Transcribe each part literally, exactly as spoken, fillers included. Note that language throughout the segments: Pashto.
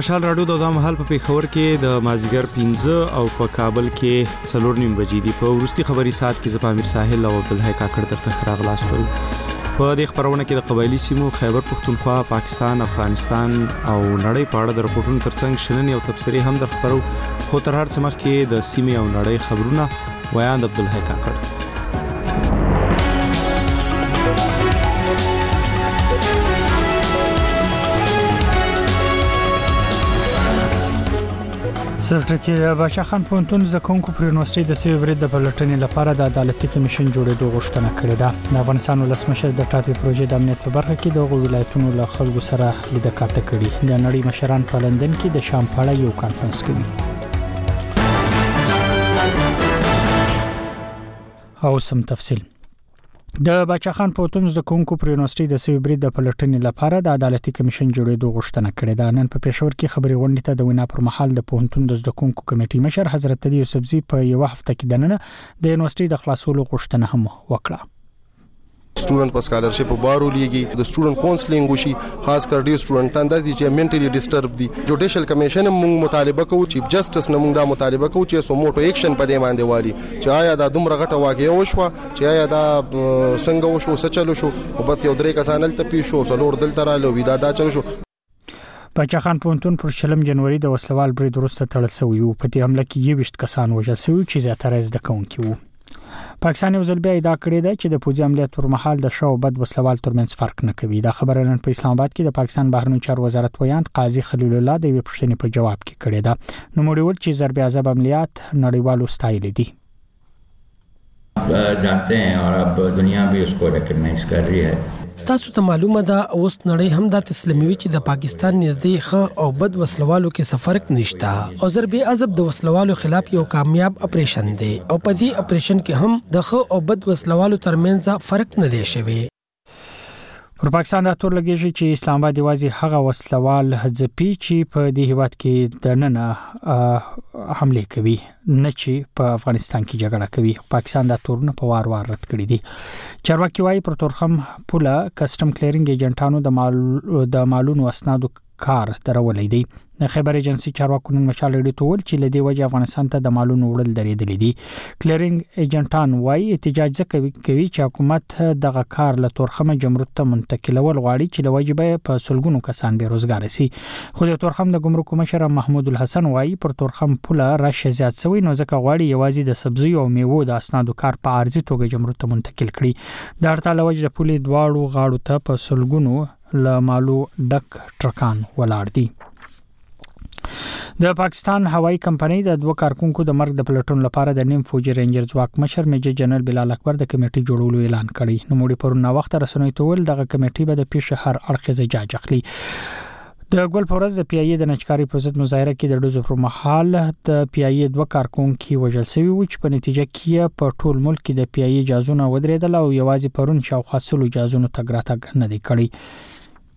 مشال راډیو د دامحل په پیښور کې د مازیګر پنځه او په کابل کې څلور نیم بجې دي. په وروستي خبري ساعت کې زه پامیر ساحل او عبدالحی کاکړ درته راغلاس کوم. په دې خبرونه کې د قبایلی سیمو خیبر پختونخوا، پاکستان، افغانستان او نړۍ په اړه د راپورټونو ترڅنګ شننې او تبصرې هم در خبرو. خو تر هر څه مخکې د سیمې او نړۍ خبرونه ویاند عبدالحی کاکړ. سرټکی بادشاه خان پوهنتون زکونکو پر یونیورسيټي د سیوي برید د پلټنې لپاره د عدالتي کمیشن جوړېدو غوښتنه کړې ده. د افغانستان ولسمشر د ټاپي پروژې د امنیت په برخه کې د ولایتونو له خلکو سره لیدل کاته کړي. د نړۍ مشران په لندن کې د شام په اړه یو کانفرنس کوي. او سم تفصیل د بادشاه خان پوهنتون زکونکو پر یونیورسيټي د سیوي برید د پلټنې لپاره د عدالتي کمیشن جوړېدو غوښتنه کړې ده. نن په پېښور کې خبري غونډې ته د وینا پر مهال د پوهنتون د زکونکو کمیټې مشر حضرت علي یوسفزي په یو هفته کې دننه د یونیورسيټي د خلاصولو غوښتنه هم وکړه. स्टूडेंट په سکالرشپ بارو لیږي د سټوډنټ کونسلینګ وشي، خاص کر ډیر سټوډنټان د دې چې منټلی ډیسټرب دي. جوډیشل کمیشن موږ مطالبه کوو، چیف جسټس نه موږ دا مطالبه کوو چې سو موټو اکشن په دې باندې واري چې آیا دا دومره غټه واقعي وشوه چې آیا دا څنګه وشو څه چلو شو او په یو درې کسان تل پی شو څلور دلته را لوي دا دا چلو شو. بادشاه خان پوهنتون پر شلم جنوري د وسلوال برید وروسته تړل شوی او په دې حمله کې یوویشت کسان وژل شوي چې زیاتره زده کوونکي وو. پاکستان یو ځل بیا ادعا کړې ده چې د پوځي عملیاتو پر مهال د شاو بد وسلوال ترمنځ فرق نه کوي. دا خبره نن په اسلام آباد کې د پاکستان بهرنیو چارو وزارت ویاند قاضي خلیل الله د یوې پوښتنې په جواب کې کړې ده. نو موږ چې ضرب عذاب عملیات نړیوالو ستایل دي. जानते हैं और अब दुनिया भी उसको रिकॉग्नाइज कर रही है. تاسو ته معلومه ده اوس نړۍ هم دا تسلیموي چې د پاکستان نږدې ښه او بد وسلوالو کې څه فرق نشته او ضرب عذاب د وسلوالو خلاف یو کامیاب اپریشن دی او په دې اپریشن کې هم د ښه او بد وسلوالو ترمنځ فرق نه دی شوی. پر پاکستان د تور لګیږي چې اسلام آباد یوازې هغه وسلوال ځپي چې په دې هیواد کې د نن حمله کوي، نه چې په افغانستان کې جګړه کوي. پاکستان د تور نه په وار وار رد کړی دي. چارواکي وايي پر تورخم پوله کسٹم کلیرینګ ایجنټانو د مال د مالونو اسنادو کار درولې دي. خبر ایجنسی چارواکو نن مشال لري ټول چې لدی وجه افغانستان ته د مالونو وړل درېدلې دي. کلیرینګ ایجنټان وايي احتجاج کوي کوي چې حکومت دغه کار له تورخم جمرک ته منتقلول غواړي چې لوجبه په سلګونو کسان به روزګار شي. خو د تورخم د ګمرک مشر محمود الحسن وايي پر تورخم پوله راشه زیات سوی نو ځکه غواړي یوازې د سبزی او میوو د اسنادو کار په عارضی توګه جمرک ته منتقل کړي. د هړتال وجه د پولې دواړو غاړو ته په سلګونو ل مالو ډک ټرکان ولاړ دي. د پاکستان هوایی کمپنۍ د دوه کارکونکو د مرګ د پلټون لپاره د نیم فوجي رینجر ځواک مشر میجر جنرال بلال اکبر د کمیټې جوړولو اعلان کړی. نو موږ پرونه وخت رسنوي ټول دغه کمیټې به د پیښه هر اړخیزه جاج اخلي. د ګول فورز د پی ای د نچکاری پر ضد مظاهره کې د ډوزو پر محل د پی ای دوه کارکونکو وژل شوی و چې په نتیجه کې په ټول ملک کې د پی ای اجازهونه ودرېدل او یوازې پرون شاوخوا سلو اجازهونه تګ راتګ نه دی کړی.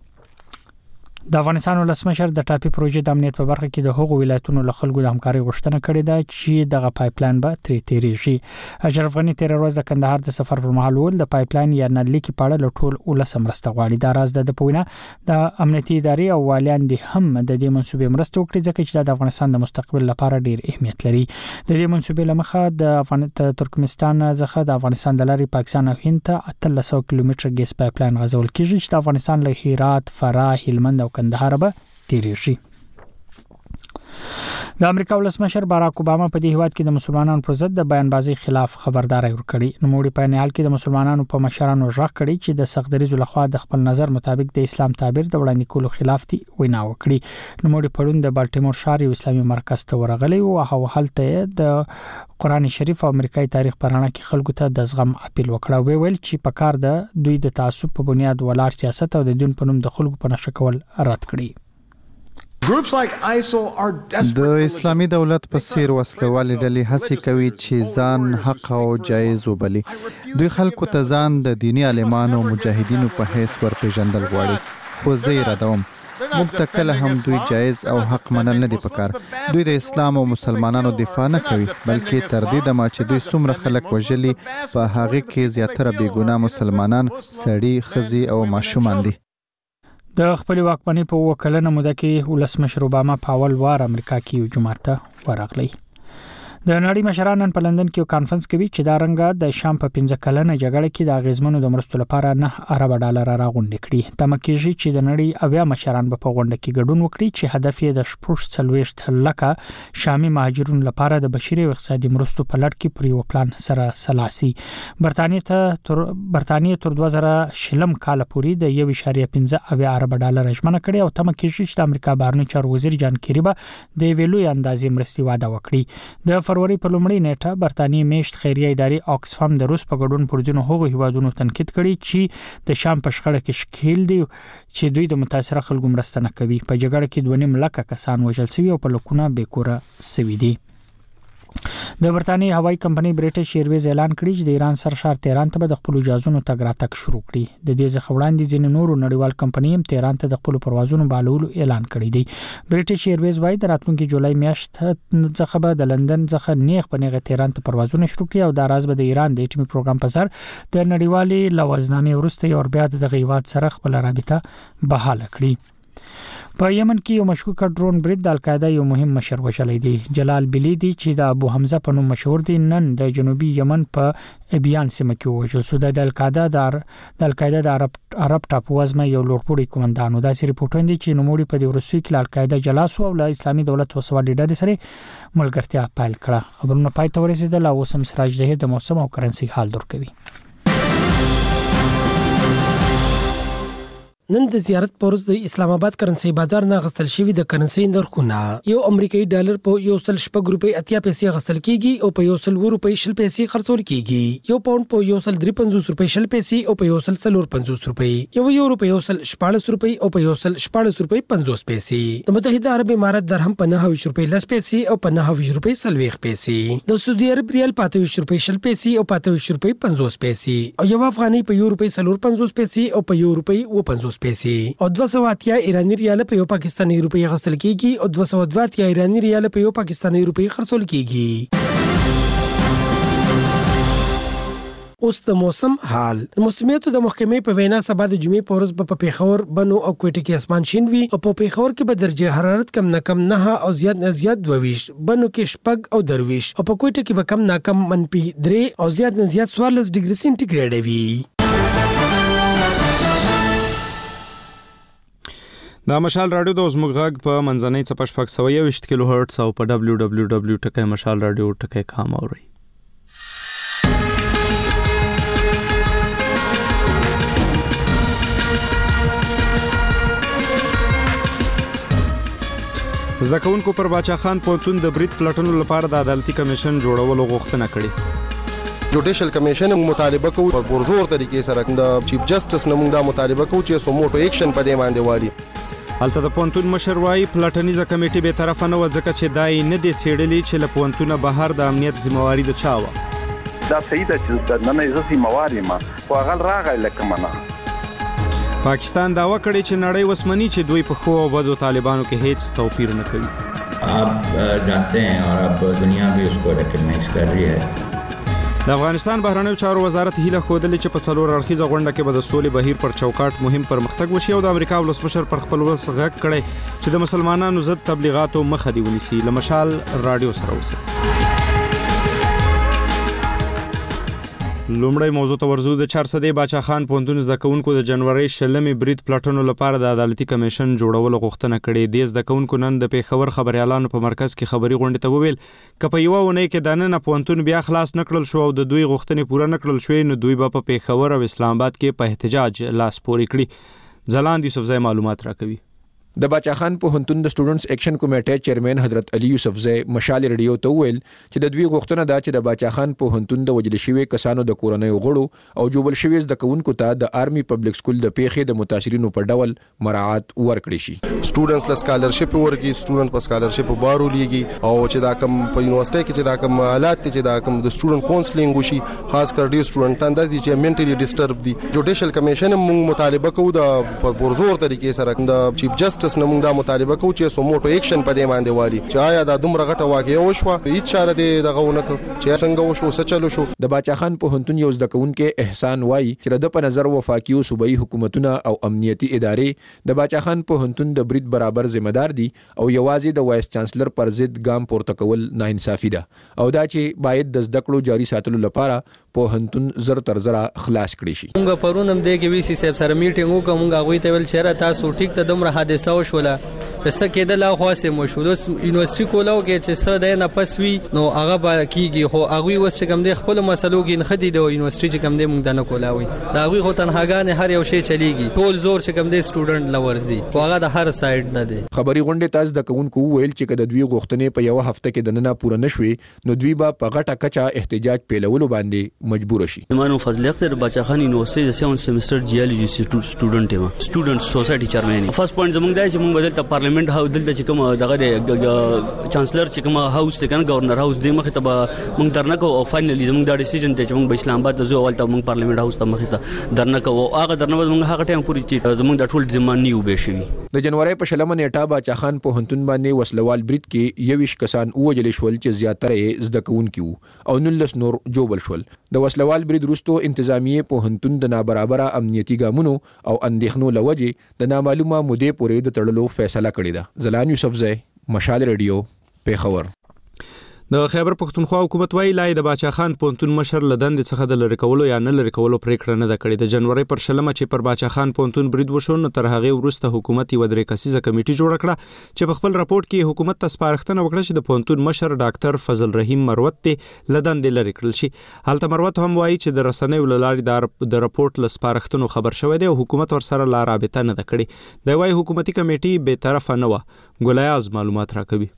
د افغانستان ولسمشر د ټاپي پروژې د امنیت په برخه کې د هغو ولایتونو له خلکو د همکاري غوښتنه کړې ده چې دغه پایپلاین به تری تیری شي. اشرف غنی تیر ورځ د کندهار د سفر پر مهال ول د پایپلاین یا نلۍ کې پاړه له ټول ولسم مرسته غواړي. دا راز د پوینه د امنیتي ادارې او والیان دي هم د دې منسوبې مرسته وکړي ځکه چې د افغانستان د مستقبل لپاره ډیر اهمیت لري. د دې منسوبې لمخه د افغانستان ترکمنستان څخه د افغانستان د لارې پاکستان او هند ته اتلس سوه کیلومتره ګیس پایپلاین غځول کیږي چې د افغانستان له هرات، فراه، هلمند او کندهار به تیری شي. د امریکا ولسمشر باراک اوباما په دې هیواد کې د مسلمانانو پر ضد د بیانبازي خلاف خبرداري ورکړي. نو موږ په نهال کې د مسلمانانو په مشرانو ژغ کړي چې د سختدریزو لخوا د خپل نظر مطابق د اسلام تعبیر د وړاندې کولو خلاف دي وینا وکړي. نو موږ په لون د بالټیمور ښار یو اسلامي مرکز ته ورغلي او هلته د قرآن شریف او امریکایي تاریخ پرانا کې خلکو ته د زغم اپیل وکړ او ویل چې په کار د دوی د تعصب په بنیاد ولاړ سیاست او د دین په نوم د خلکو په نشه کول رد کړي. د اسلامي دولت په څیر وسلوالې ډلې هڅې کوي چې ځان حق او جایز وبلي. دوی خلکو ته ځان د دینی عالمانو او مجاهدینو په حیث ورپېژندل غواړي. خو زه یې ردوم. موږ ته کله هم دوی جایز او حق منل نه دي پکار. دوی د اسلام او مسلمانانو دفاع نه کوي بلکې تر دې دمه چې دوی څومره خلک وژلي په هغه کې زیاتره بې ګناه مسلمانان، سړي، ښځې او ماشومان دي. د خپل واکمنۍ په وکلنه موده کې ولسمشر اوباما په اول وار امریکا کې جمعه ته ورغلی. د نړۍ مشران نن په لندن کې یو کانفرنس کوي چې دا رنګه د شام په پنځه کلنه جګړه کې د غیزمنو د مرستو لپاره نه ارب ډالر راغونډ کړي. تمه کېږي چې د نړۍ اویا مشران په غونډه کې ګډون وکړي چې هدف یې د شپږ څلوېښت لکه شامي مهاجرونو لپاره د بشري او اقتصادي مرستو په لړ کې پر یو پلان سره سلاسي. برتانیې ته تر برتانیې تر دوه زره شلم کال پورې د یو اشاریه پنځه اویا ارب ډالر ژمنه کړې او تمه کېږي چې د امریکا بهرنی چارو وزیر جان کیری به د ویلوي اندازې مرستې وعده وکړي. د فروری په لومړۍ نیټه برتانیې میشت خیریه ادارې آکسفام د روس په ګډون پر ځینو هغو هیوادونو تنقید کړي چې د شام په شخړه کې شکیل دي چې دوی د متاثره خلکو مرسته نه کوي. په جګړه کې دوه نیم لکه کسان وژل شوي او په لکونه بیکوره شوي دي. د برتانیې هوایي کمپنۍ بریټیش ایرویز اعلان کړی چې د ایران سرشار تهران ته د خپل جهازونو تګ راتګ شروع کړي. د دې ځخه وړاندې ځینې نورو نړیوال کمپنۍ هم تهران ته د خپل پروازونو بالولو اعلان کړی دی. بریټیش ایرویز وايي د راتلونکي جولای میاشت څخه به د لندن څخه نیغ په نیغه تهران ته پروازونه شروع کړي او دا راز به د ایران د اټومي پروګرام په سر د نړیوالې لوازنامې وروسته یو بیا د غیوات سره خپل رابطه بحاله کړي. په یمن کې یو مشکوک ډرون برید د القاعده یو مهم مشر وشلې دی. جلال بلیدي چې د ابو حمزه په نوم مشهور دی نن د جنوبي یمن په ابیان سیمه کې وژل شو. د القاعده د د القاعده د عرب عرب ټاپو وزمه یو لوړپوړی کمانډانو داسې ریپورټونه دي چې نوموړي په دې ورسوي کې القاعده جلاسو او د اسلامي دولت وسوالي ډلې سره ملګرتیا پایل کړه. خبرونه پای ته ورسېدل او سم سراج ده د موسم او کرنسي حال دور کوي. نن د زیارت پورز د اسلام آباد کرنسي بازار نه غستل شوی د کرنسي نرخونه یو امریکایي ډالر په یو سل شپږ روپۍ اتیا پیسې غستل کیږي او په یو سل و روپۍ شل پیسې خرڅول کیږي. یو پاوند په یو سل درې پنځوس روپۍ شل پیسې او په یو سل څلور پنځوس روپۍ. یو یو روپۍ یو سل شپاړس روپۍ او په یو سل شپاړس روپۍ پنځوس پیسې. د متحده عرب امارات درهم په نهه ویشت روپۍ لس پیسې او په نهه ویشت روپۍ څلوېښت پیسې. د سعودي عرب ریال په اته ویشت روپۍ شل پیسې او په اته ویشت روپۍ پنځوس پیسې. او یو افغاني په یو روپۍ څلور پنځوس پیسې او په یو روپۍ اوه پنځوس پیسې. او دوه سوه اتیا ایرانی ریال په یو پاکستاني روپۍ غستل کیږي او دوه سوه دوه اتیا ایرانی ریال په یو پاکستاني روپۍ خرڅول کیږي. اوس د موسم حال. د موسمیاتو د محکمې په وینا سبا د جمعې په ورځ په پیښور بنو او کوټه کې اسمان شین وي او په پیښور کې به درجه حرارت کم نه کم نه او زیات نه زیات دوه ویشت، بنو کې شپږ او درویش او په کوټه کې به کم نه کم منفي درې او زیات نه زیات څوارلس ډیګري سنټیګریډ وي. دا مشال رادیو د زموږ غږ په منځنۍ څپه شپږ سوه یوویشت کیلو هرټز او په ډبلیو ډبلیو ډبلیو ټکی مشال رادیو ټکی کام اورئ. زده کوونکو پر باچا خان پوهنتون د برید پلټنو لپاره د عدالتي کمیشن جوړولو غوښتنه کړې. جوډیشل کمیشن مطالبه کوي په پرزور طریقې سره د چیف جسټس نه موږ دا مطالبه کوو چې سو موټو ایکشن په دې باندې والی. هلته د پوهنتون مشر وايي پلټنیزه کمیټه به طرفه نه و ځکه چې دای نه دي څېړلي چې له پوهنتونه بهر د امنیت ذمہواری د چا وه. دا صحیح ده چې د نن یې ذمہواری ما خو هغه راغی لکه منه. پاکستان دعوه کړې چې نړۍ وسمني چې دوی په ښو او بدو طالبانو کې هیڅ توپیر نه کوي. آپ جانتے ہیں اور اب دنیا بھی اس کو ریکگنائز کر رہی ہے. د افغانستان بهرنیو چارو وزارت هیله ښودلې چې په څلور اړخیزه غونډه کې به د سولې بهیر پر چوکاټ مهم پرمختګ وشي او د امریکا ولسمشر پر خپل ولس غږ کړی چې د مسلمانانو ضد تبلیغاتو مخه دې ونیسي. له مشال رادیو سره اوسئ. لومړی موضوع ته ورځو. د چارسدې باچا خان پوهنتون زده کوونکو د جنوري شلمې برید پلټنو لپاره د عدالتي کمیشن جوړولو غوښتنه کړې. د زده کوونکو نن د پیښور خبريالانو په مرکز کې خبري غونډه ته وویل که په یوه ونې کې د نن پوهنتون بیا خلاص نکړل شو او د دوی غوښتنې پوره نکړل شوې نو دوی به په پیښور او اسلام آباد کې په احتجاج لاس پورې کړي. ځلاند یوسفزی معلومات راکوي. د باچا خان پوهنتون د سټوډنټس ایکشن کمیټې چیرمن حضرت علي یوسفزی مشال ریډیو ته ویل چې د دوی غوښتنه ده چې د باچا خان پوهنتون د وجل شوی کسانو د کورنۍ غړو او جوبل شوی زده کوونکو ته د آرمي پبلک سکول د پیښې د متاثرینو په ډول مراعات ورکړي شي. سټوډنټس له سکالرشپ ورکړي، سټوډنټ په سکالرشپ بارو لیږي او چې دا کوم په یونیورسيټي کې چې دا کوم حالات چې دا کوم د سټوډنټ کونسلینګ وشي، خاص کر ډیر سټوډنټان د چې منټلی ډیسټرب دي. جوډیشل کمیشن موږ مطالبه کوو د پرزور طریقې سره د چیف جسټس جسټس نه موږ دا مطالبه کوو چې سو موټو اکشن په دې باندې والي چې آیا دا دومره غټه واقعه وشوه هیڅ چاره دې دغه ونه چې څنګه وشو څه چلو شو. د باچا خان پوهنتون یو زده کوونکي احسان وایي چې د په نظر وفاقي او صوبایي حکومتونه او امنیتي ادارې د باچا خان پوهنتون د برید برابر ذمہ دار دي او یوازې د وایس چانسلر پر ضد ګام پورته کول ناانصافي ده او دا چې باید د زده کړو جاري ساتلو لپاره پوهنتون زر تر زر خلاص کړي شي. موږ پرون هم د کې وی سی صاحب سره میټینګ وکړو، موږ هغه ته ویل چې تاسو ټیک ته دومره حادثه وشوله چې څه کېدل او خاصه مو شو د یونیورسيټي کولاو کې چې څه د نه پس وی نو هغه به کیږي خو هغه وس چې کوم د خپل مسلو کې خدي د یونیورسيټي چې کوم د موږ د نه کولاوي دا هغه خو تنهاګان هر یو شی چلیږي ټول زور چې کوم د سټوډنټ لورزي خو هغه د هر سایډ نه دی. خبري غونډه تاسو د کوونکو ویل چې کله دوی غوښتنې په یو هفته کې د نن پوره نشوي نو دوی به په غټه کچا احتجاج پیلولو باندې مجبور شي. مانو فضل اختر باچا خان یونیورسيټي د سیون سیمستر جیولوجي سټوډنټ یم سټوډنټ سوسایټي چیرمن. فرست پوینټ زموږ دی چې موږ بدل ته پارلیمنت هاوس دلته چې کوم دغه چانسلر چې کوم هاوس ته کنه گورنر هاوس د مخه ته موږ درنه کو او فائنلی زموږ دا ډیسیژن ته چې موږ په اسلام آباد ته ځو ولته موږ پارلیمنت هاوس ته مخه ته درنه کو او هغه درنه موږ هغه ټیم پوری چې زموږ د ټول ځمانی وبې شي. د جنوري په شلمه نیټه باچا خان پوهنتون باندې وسلوال برید کې یویش کسان وجل شول چې زیاتره زده کوونکي وو او نلس نور جوبل شول. د وسلوال برید وروسته انتظامیه پوهنتون د نابرابر امنیتي ګامونو او اندېښنو لوجې د نامعلومه مودې پورې د تړلو فیصله کړې ده. زلان یوسف زئی، مشال ریډیو، پیښور. د خیبر پښتونخوا حکومت وایي لای د باچا خان پوهنتون مشر لدند څخه د لری کولو یا نه لری کولو پریکړه نه ده کړې. د جنوري پر شلمه چې پر باچا خان پوهنتون برید وشو نو تر هغه وروسته حکومت یو درې کسیزه کمیټه جوړ کړه چې په خپل راپورټ کې حکومت ته سپارښتنه وکړه چې د پوهنتون مشر ډاکټر فضل رحیم مروت ته لدند لری کړل شي. حالت مروت هم وایي چې د رسنیو لارې د راپورټ ل سپارښتنو خبر شوی دی او حکومت ورسره لا رابطه نه ده کړې. د وایي حکومتي کمیټه به طرفه نه و. ګولیاز معلومات راکوي.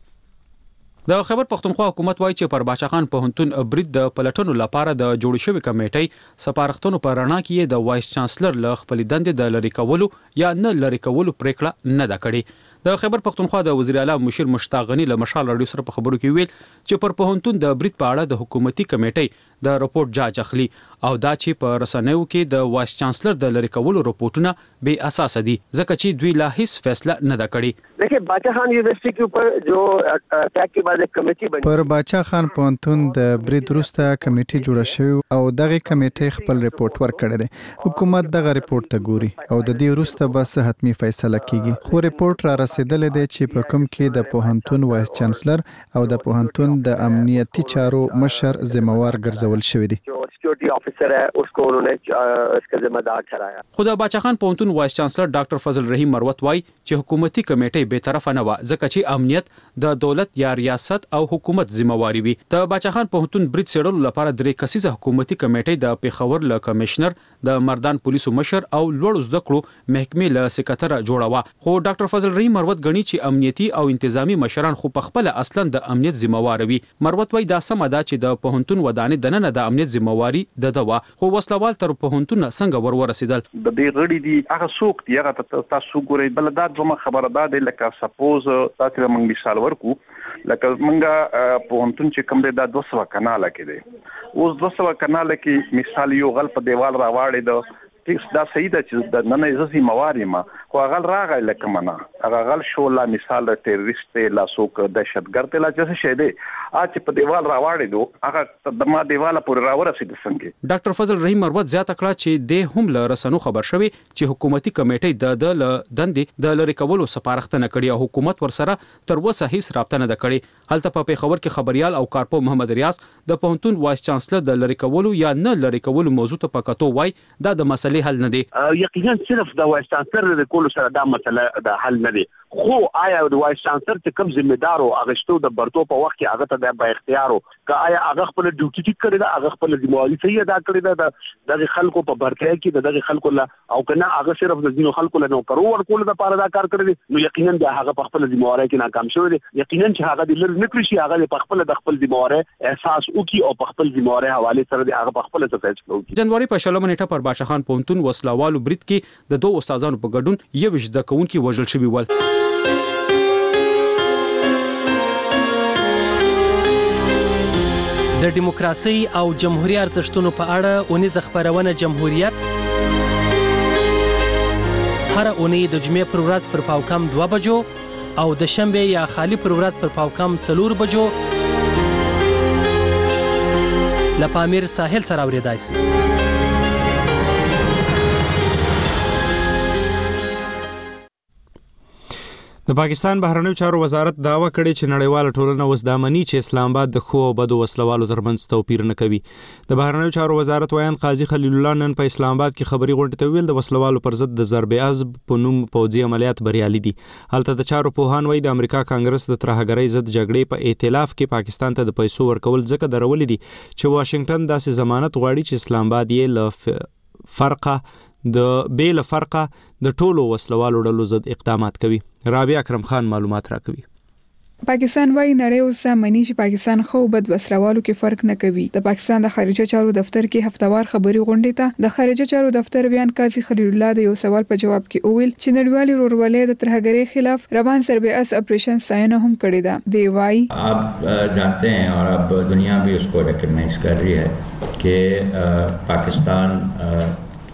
د خیبر پښتونخوا حکومت وایي چې پر باچا خان پوهنتون برید د پلټنو لپاره د جوړ شوی کمیټې سپارښتنو پر رڼا کې د وایس چانسلر له خپل دندې د لری کولو یا نه لری کولو پریکړه نه ده کړې. د خیبر پښتونخوا د وزیر اعلی مشیر مشتاق غنی له مشال رادیو سره په خبرو کې ویل چې پر پوهنتون د برید په اړه د حکومتي کمیټې د راپورټ جاج اخلي او دا چې په رسنیو کې د وایس چانسلر د لری کولو راپورټونه بے اساس دي ځکه چې دوی لا هیڅ فیصله نه ده کړې. देखिए बाचा खान यूनिवर्सिटी के ऊपर जो अटैक के बाद एक कमेटी बनी پر باچا خان پوهنتون د برید وروسته کمیټه جوړه شوې او دغه کمیټه خپل ریپورت ورکړی دی. حکومت دغه ریپورت ته ګوري او د دې وروسته به څه حتمی فیصله کیږي. خو ریپورت را رسیدلې دی چې په کوم کې د پوهنتون وایس چانسلر او د پوهنتون د امنیتي چارو مشر ذمہوار ګرځول شوی دی. सिक्योरिटी ऑफिसर है उसको उन्होंने इसका जिम्मेदार ठहराया. خدا باچا خان پوهنتون وایس چانسلر ډاکټر فضل رحیم مروت وایي چې حکومتي کمیټه به طرفه نه و ځکه چې امنیت د دولت یا ریاست او حکومت ذمہواری وي. د باچا خان پوهنتون برید سیړلو لپاره درې کسیزه حکومتي کمیټه د پیښور له کمشنر د مردان پولیسو مشر او لوړ زده کړو محکمې له سکرټر جوړاوه. خو ډاکټر فضل رحیم مروت غني چې امنیتي او انتظامی مشران خو په خپل اصلا د امنیت ذمہوار وي. مروت وایي دا سم ده چې د پوهنتون ودانې دننه د امنیت ذمہواری د دوا خو وسلوال تر پوهنتون څنګه ور ورسیدل. د دې غړي دي هغه څوک دی هغه تاسو ګورئ بل دا زما خبره ده لکه سپوز تاسو موږ مثال ورکو لکه موږ پوهنتون چې کوم د دوه سوه کناله کې دی اوس دوه سوه کناله کې مثال یو غل په دیوال راواړی د دا صحیح ده چې د نن ازسي مواري ما خو غل راغی لکه منا هغه غل شو لا مثال ټیرریست لا سوک دهشتګرد لا چې شه دی اچ په دیوال راواړی دو هغه د ما دیواله پورې راورسید څنګه. ډاکټر فضل رحیم مروت زیاته کړه چې د هم له رسنو خبر شوی چې حکومتي کمیټې د د دندې د لری کولو سپارښتنه کړې او حکومت ورسره تر اوسه هیڅ رابطه نه کړې. هلته په پیښور کې خبريال او کارپو محمد ریاض د پوهنتون وایس چانسلر د لری کولو یا نه لری کولو موضوع ته پکاتو وای دا د مسلې حل نه دی. یقینا صرف د وایس چانسلر د کولو سره دا مسله د حل نه دی خو آیا د وایس چانسلر چې کوم ذمہ دار او اغشتو د برتو په وخت کې هغه ته د با اختیار او آیا هغه خپل ډیوټي ټیک کړی دا هغه خپل ذمہواری صحیح ادا کړی دا د خلکو په برتیا کې د خلکو لا او کنه هغه صرف د ځینو خلکو له نو پرو ورکول د پاره دا کار کړی نو یقینا د هغه په خپل ذمہواری کې ناکام شوی دی. یقینا چې هغه د لری نه کړی شي هغه په خپل د خپل ذمہواری احساس وکي او په خپل ذمہواری حواله سره د هغه په خپل څه فیصله وکي. جنوري په شلمه نیټه پر باچا خان پوهنتون وسلوالو برید کې د دوه استادانو په ګډون یو وجد کوونکی وژل شوی ول. د دیموکراسي او جمهوریت ارزښتونو په اړه اونیزه خبرونه جمهوریت هر اونۍ د جمعې پر ورځ پر پاوکم دوه بجو او د شنبه یا خالی پر ورځ پر پاوکم څلور بجو له پامیر ساحل سره اورېدای شي. د پاکستان بهرنیو چارو وزارت دعوه کړې چې نړیواله ټولنه اوس دا مني چې اسلام آباد د خو او بدو وسلوالو ترمنځ توپیر نه کوي. د بهرنیو چارو وزارت ویان قاضي خلیل الله نن په اسلام آباد کې خبري غونډه ته ویل د وسلوالو پر ضد د ضرب عضب په نوم پوځي عملیات بریالي دي. هلته د چارو پوهان وایي د امریکا کانګرس د ترهګرۍ ضد جګړې په ائتلاف کې پاکستان ته د پیسو ورکول ځکه درولې دي چې واشنگټن داسې ضمانت غواړي چې اسلام آباد یې له فرقه د بیل فرقه د ټولو وسلوالو ډلو ضد اقدامات کوي. رابعه اکرم خان معلومات راکوي. پاکستان وايي نړۍ اوس مني چې پاکستان خو بد وسلوالو کې فرق نه کوي. د پاکستان د خارجه چارو دفتر کې هفتوار خبري غونډه ته د خارجه چارو دفتر بیان قاضي خلیل الله د یو سوال په جواب کې وویل چې نړیوالي رورولۍ د ترهګرۍ خلاف روان سربېاس اپریشن ساينه هم کړی دا. دی وايي आप जानते हैं और अब दुनिया भी उसको रिकॉग्नाइज कर रही है कि पाकिस्तान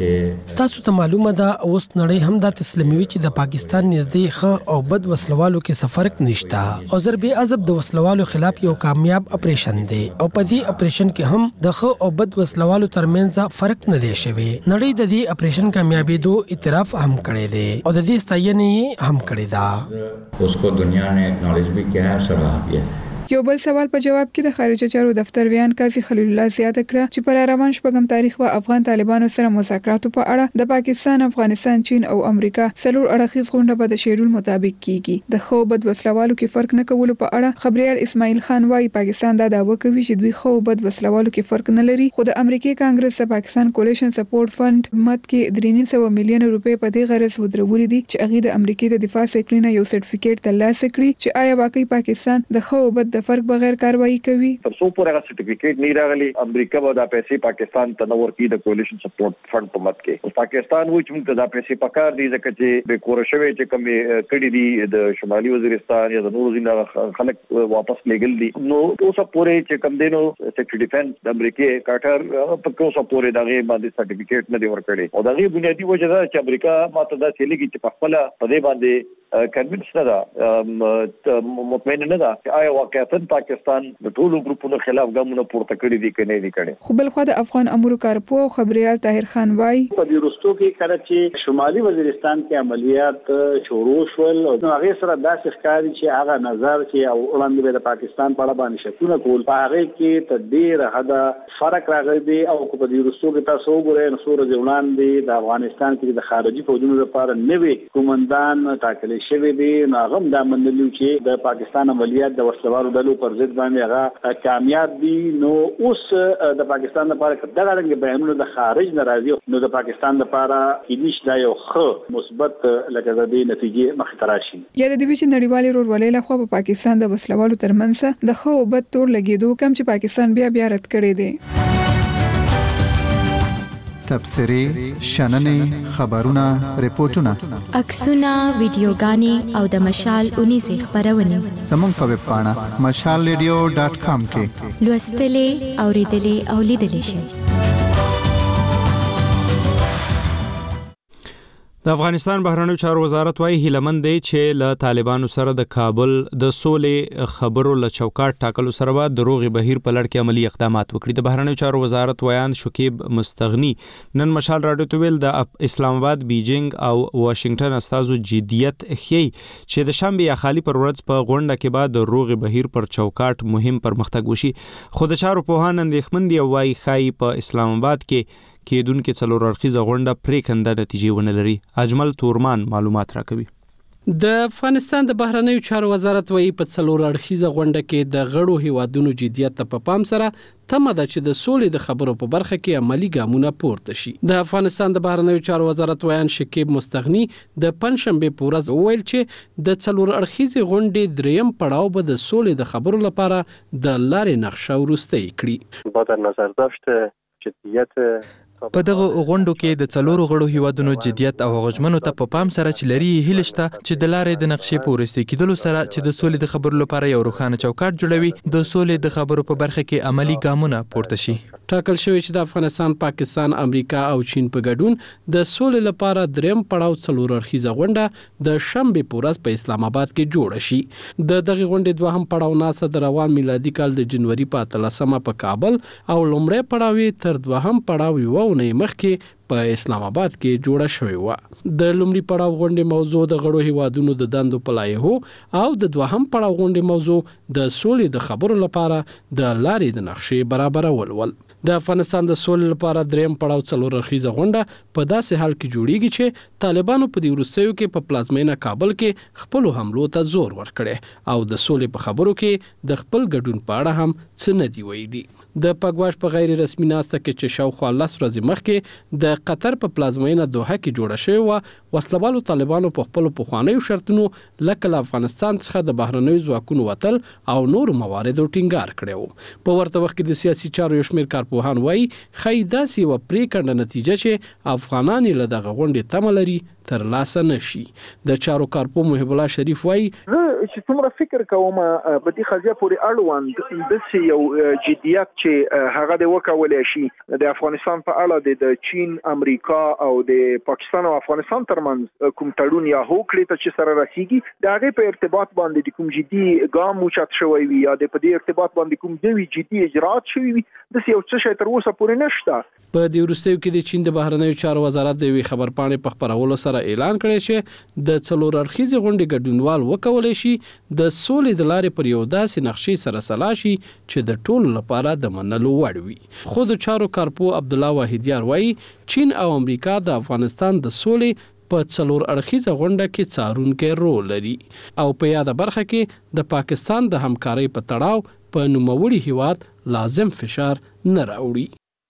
تاسو ته معلومه ده اوس نړۍ هم دا تسلیموي چې د پاکستان نږدې ښه او بد وسلوالو کې څه فرق نشته او ضرب عضب د وسلوالو خلاف یو کامیاب اپریشن دی او په دې اپریشن کې هم د ښه او بد وسلوالو ترمنځ فرق نه دی شوی. نړۍ د دې اپریشن کامیابېدو اعتراف هم کړی دی او د دې ستاینه هم کړې ده. उसको दुनिया ने एक्नॉलेज भी किया है, सराहा भी है. یو بل سوال په جواب کې د خارجه چارو دفتر بیان قاضي خلیل الله زیاته کړه چې پر روان شپږم تاریخ و افغان طالبانو سره مذاکراتو په اړه د پاکستان، افغانستان، چین او امریکا څلور اړخیز غونډه په د شیډول مطابق کیږي. د خو بد وسلوالو کې فرق نه کولو په اړه خبريال اسماعیل خان وايي پاکستان دا دعوه کوي چې دوی خو بد وسلوالو کې فرق نه لري، خو د امریکای کانګرس د پاکستان کولیشن سپورټ فند مت کې درې نیم سوه میلیون روپۍ په دې غرض ودرولې دي چې هغه د امریکای د دفاع سیکرټري یو سرټیفیکیټ ترلاسه کړي چې آیا واقعي پاکستان د خو بد د فرق بغیر کاروایی کوي. تر څو پورې هغه سرټیفیکیټ نه راغلی امریکا به دا پیسې پاکستان ته نور کی د کولیشن سپورټ فند په مت کې. اوس پاکستان وایي چې موږ دا پیسې پکار دي ځکه چې به کور شوی چې کوم کړي دي د شمالي وزیرستان یا د نورو ځینو خلک واپس لګل دي. نو اوس پورې چې کوم دینو سیکرټری ډیفنس د امریکای کارټر په کومه پورې دغه باندې سرټیفیکیټ نه دی ورکړي او دغه بنیادی وجه ده چې امریکا ماته دا چلیږي چې په خپل په دې باندې کنوینس نه ده مطمئن نه ده چې آیا واقعا پاکستان د ټولو ګروپونو خلاف ګامونه پورته کړی دي کنه دي کړي. خو بل خو د افغان امور کارپو او خبريال طاهر خان وايي په دې وروستو کې کله چې شمالي وزیرستان کې عملیات شروع شول او هغه سره داسې ښکاري چې هغه نظر چې او وړاندې د پاکستان په اړه باندې شکونه کول په هغه کې تدبیر هدا فرق راغلی دی او په دې وروستو کې تاسو وګورئ نو سور ځوان دي د افغانستان کې د خارجي فوجونو لپاره نوي کومندان ټاکل شوی دی. نو هغه د منلو چې د پاکستان عملیات د وسلوالو ډلو پر ضد باندې هغه کامیاب دي. نو اوس د پاکستان لپاره دغه رنګ بیانونه د خارج ناراضي نو د پاکستان لپاره هیڅ دا یو ښه مثبت لکه د دې نتیجې مخ ته راشي. یا د دې چې نړیوالې رورولۍ لخوا په پاکستان د وسلوالو ترمنځ د خو بد تور لګیدو کم چې پاکستان بیا بیا رد کړی دی. تبصرې، شننې، خبرونه، ریپورتونه، عکسونه، ویډیوګانې او د مشال اونیزې خبرونه زموږ په ویب پاڼه مشال ریډیو ډاټ کام کې لوستلې، اوریدلې او لیدلې شئ. د افغانستان بهرنیو چارو وزارت وايي هیلمن دی چې له طالبانو سره د کابل د سولې خبرو له چوکاټ ټاکلو سره به د روغې بهیر په لړ کې عملی اقدامات وکړي. د بهرنیو چارو وزارت ویان شکیب مستغنی نن مشال راډیو ته ویل د اسلام آباد، بیجینګ او واشنگټن استازو جدیت ښیي چې د شنبه یا خالی پر ورځ په غونډه کې به د روغې بهیر پر چوکاټ مهم پرمختګ وشي. خو د چارو پوهان اندېښمن دي او وايي ښایي په اسلام آباد کې کېدونکې څلور اړخیزه غونډه پرېکنده نتیجې ونه لري. اجمل تورمان معلومات راکوي. د افغانستان د بهرنیو چارو وزارت وايي په څلور اړخیزه غونډه کې د غړو هیوادونو جديت ته په پام سره تمه ده چې د سولې د خبرو په برخه کې عملی ګامونه پورته شي. د افغانستان د بهرنیو چارو وزارت ویان شکیب مستغنی د پنځشنبه په ورځ وویل چې د څلور اړخیزه غونډې دریم پړاو به د سولې د خبرو لپاره د لارې نقشه ورسته کړي. با در نظر داشته جدیت په دغه غونډو کې د څلورو غړو هیوادونو جديت او غوښمنو ته په پام سره چې لري هیله شته چې د لارې د نقشې په ورسته کېدلو سره چې د سولې د خبرو لپاره یو روښانه چوکاټ جوړوي، د سولې د خبرو په برخه کې عملی ګامونه پورته شي. ټاکل شوی چې د افغانستان، پاکستان، امریکا او چین په ګډون د سولې لپاره دریم پړاو څلور اړخیزه غونډه د شنبه په ورځ په اسلام آباد کې جوړه شي. د دغه غونډې دوهم پړاو ناسه د روان میلادي کال د جنوري په اتلسمه په کابل او لومړی پړاو تر دوهم پړاو یو نه مخکې په اسلام آباد کې جوړه شوې و. د لومړي پړاو غونډې موضوع د غړو هیوادونو د دندو پلایهو او د دوهم پړاو غونډې موضوع د سولې د خبرو لپاره د لارې د نقشې برابرول ول. د افغانستان د سولې لپاره دریم پړاو څلور اړخیزه غونډه په داسې حال کې جوړیږي چې طالبانو په دې وروستیو کې په پلازمینه کابل کې خپل حملو ته زور ورکړي او د سولې په خبرو کې د خپل ګډون په اړه هم څه نه دی ویلي. د پګواش په غیر رسمي ناسته کې چې شاوخوا لس ورځې مخکې د قطر په پلازمینه دوحه کې جوړه شوې و، وسلوالو طالبانو په خپل پخوانیو شرطونو لکه له افغانستان څخه د بهرنیو ځواکونو وتل او نور مواردو ټینګار کړو. په ورته وخت کې د سیاسي چارو یو شمېر کارپوهان وایي ښایي داسې یوه پرېکنده نتیجه چې افغانان له دغه غونډې تمه لري تر لاسه نشي. د چارو کارپو محب الله شریف وایي چې څومره فکر کوم په دې قضیه پورې اړوند د یو جديت چې هغه د وکولای شي د افغانستان په اړه د چین، امریکا او د پاکستان او افغانستان ترمنځ کوم تړون یا هوکړه ته چې سره رسیږي د هغه په ارتباط باندې د کوم جدي ګام اوچت شوی وي یا د په دې ارتباط باندې کوم دوی جدي اجرات شوی وي د یو څه شي تر اوسه پورې نشته. په دې وروستیو کې د چین د بهرنیو چارو وزارت د یوې خبرپاڼې په خپرولو سره اعلان کړی چې د څلور اړخیزې غونډې ګډونوال وکولای شي د سولې د لارې پر یو داسې نقشې سره سلا شي چې د ټولو لپاره د منلو وړ وي. خو د چارو کارپو عبدالله واحدیار وایي چین او امریکا د افغانستان د سولې په څلور اړخیزه غونډه کې څارونکی رول لري او په یاده برخه کې د پاکستان د همکارۍ په تړاو په نوموړي هیواد لازم فشار نه راوړي.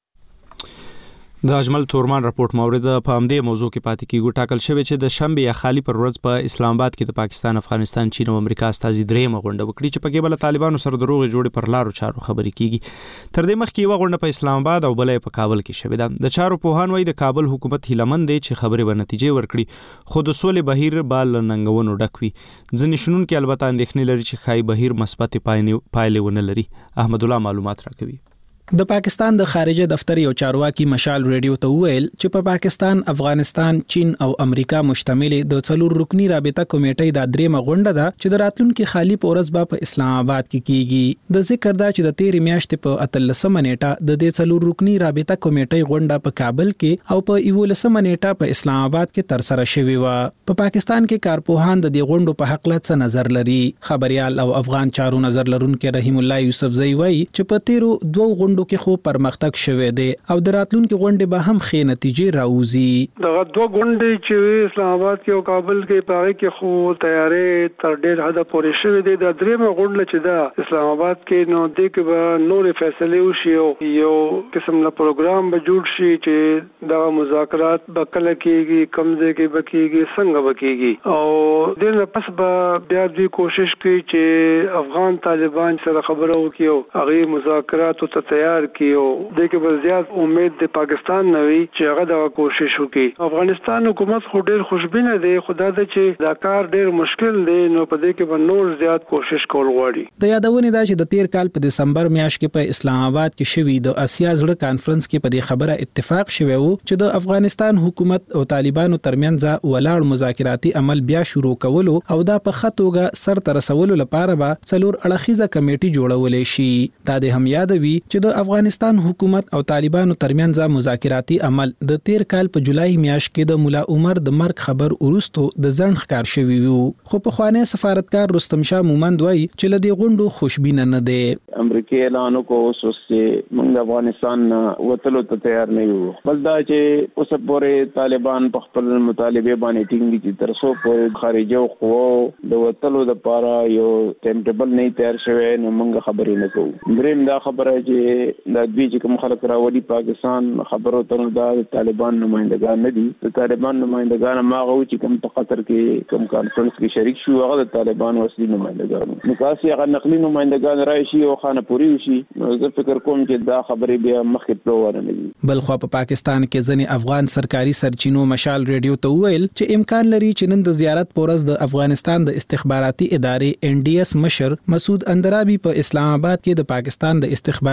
د اجمل تورمان راپورټ مورد په همدې موضوع کې پاتې کیږي. ټاکل شوی چې د شنبه یا خالی پر ورځ په اسلام آباد کې د پاکستان، افغانستان، چین او امریکا استازي درېمه غونډه وکړي چې پکې بل طالبانو سره د روغې جوړې پر لارو چارو خبرې کیږي. تر دې مخکې یو غونډه په اسلام آباد او بل په کابل کې شوې ده. د چارو پوهان وایي د کابل حکومت هیلمن دی چې خبرې به نتیجې ورکړي، خو د سولې بهیر بال ننګونو ډک وي. ځینې شنونکي البته اندېښنې لري چې ښایي بهیر مثبت پایلې ونه لري. احمد الله معلومات راکوي. د پاکستان د خارجه دفتر یو چارواکي مشال ریډیو ته ویل چې په پاکستان، افغانستان، چین او امریکا مشتمل د څلور رکنی رابطه کمیټې د درېمه غونډه ده چې د راتلونکو خالی په ورځ به په اسلام آباد کې کیږي. د ذکر دا چې د تیرې میاشتې په اتلسمه نیټه د دې څلور رکنی رابطه کمیټې غونډه په کابل کې او په یولسمه نیټه په اسلام آباد کې تر سره شوې و. په پاکستان کې کارپوهان د دې غونډو په حق له څه نظر لري. خبريال او افغان چارو نظر لرونکي رحیم الله یوسفزئی وایي چې په تیرو دوه غونډو کې خو پرمختګ شوه دی او د راتلونکو غونډې به هم ښې نتیجې راوځي. دغه دوه غونډې چې اسلام آباد کې او کابل کې پاره کې خو تیارې تر ډېر حد پورې شوه دي. د درېمه غونډه چې دا اسلام آباد کې نو د کې به نور فیصله وشي او یو قسم له پروګرام به جوړ شي چې دا مذاکرات به کله کېږي، کوم ځای کې به کېږي، څنګه به کېږي او د نه پس به بیا دوی کوشش کوي چې افغان طالبان سره خبرو وکړي او هغه مذاکرات ته تیار کړي او دغه به زیات امید د پاکستان نه وي چې هغه دا کوشش وکړي. افغانستان حکومت خو ډېر خوشبینه دی، خدا دې چې دا کار ډېر مشکل دی نو په دې کې به نور زیات کوشش کول غواړي. د یادونه دا چې د تیر کال په دسمبر میاشت کې په اسلام آباد کې شوی د اسیا زړه کانفرنس کې په دې خبره اتفاق شوی وو چې د افغانستان حکومت او طالبانو ترمنځ ولاړ مذاکراتي عمل بیا شروع کولو او دا په خطوګه سر تر رسولو لپاره به څلور اړخیزه کمیټه جوړولې شي. دا د هم یادوي چې د افغانستان حکومت او طالبانو ترمنځ مذاکراتي عمل د تیر کال په جولای میاشت کې د مولا عمر د مرګ خبر ورستو د ځنډ ښکار شوی وو. خو په خواني سفارتکار رستم شاه مومند وایي چې لدی غونډو خوشبینه نه دی. امریکای اعلان وکړ اوس چې موږ افغانستان وتلو ته تیار نه یو. بل دا چې اوس پورې طالبان په خپل مطالبه باندې ټینګ دي تر څو پورې خارجي قوو د وتلو لپاره یو ټایم ټیبل نه تیار شوی نو موږ خبرې نه کوو. دریم دا خبره چې د دوی چې کوم خلک راوړي پاکستان خبرو ته د طالبان نمائندگان نه دي. د طالبان نمائندگان ماغه چې کوم په قطر کې کوم کانفرنس کې شریک شو هغه د طالبان اصلي نمائندگان نو کاسي هغه نقلي نمائندگان راشي او خانه پوری شي. نو زه فکر کوم چې دا خبرې بیا مخکې پلوونه نه دي. بل خو په پاکستان کې ځنې افغان سرکاري سرچینو مشال ریډیو ته ویل چې امکان لري چې نن د زیارت پورز د افغانستان د استخباراتي ادارې ان ډي اس مشر مسعود اندرابي په اسلام آباد کې د پاکستان د استخباراتي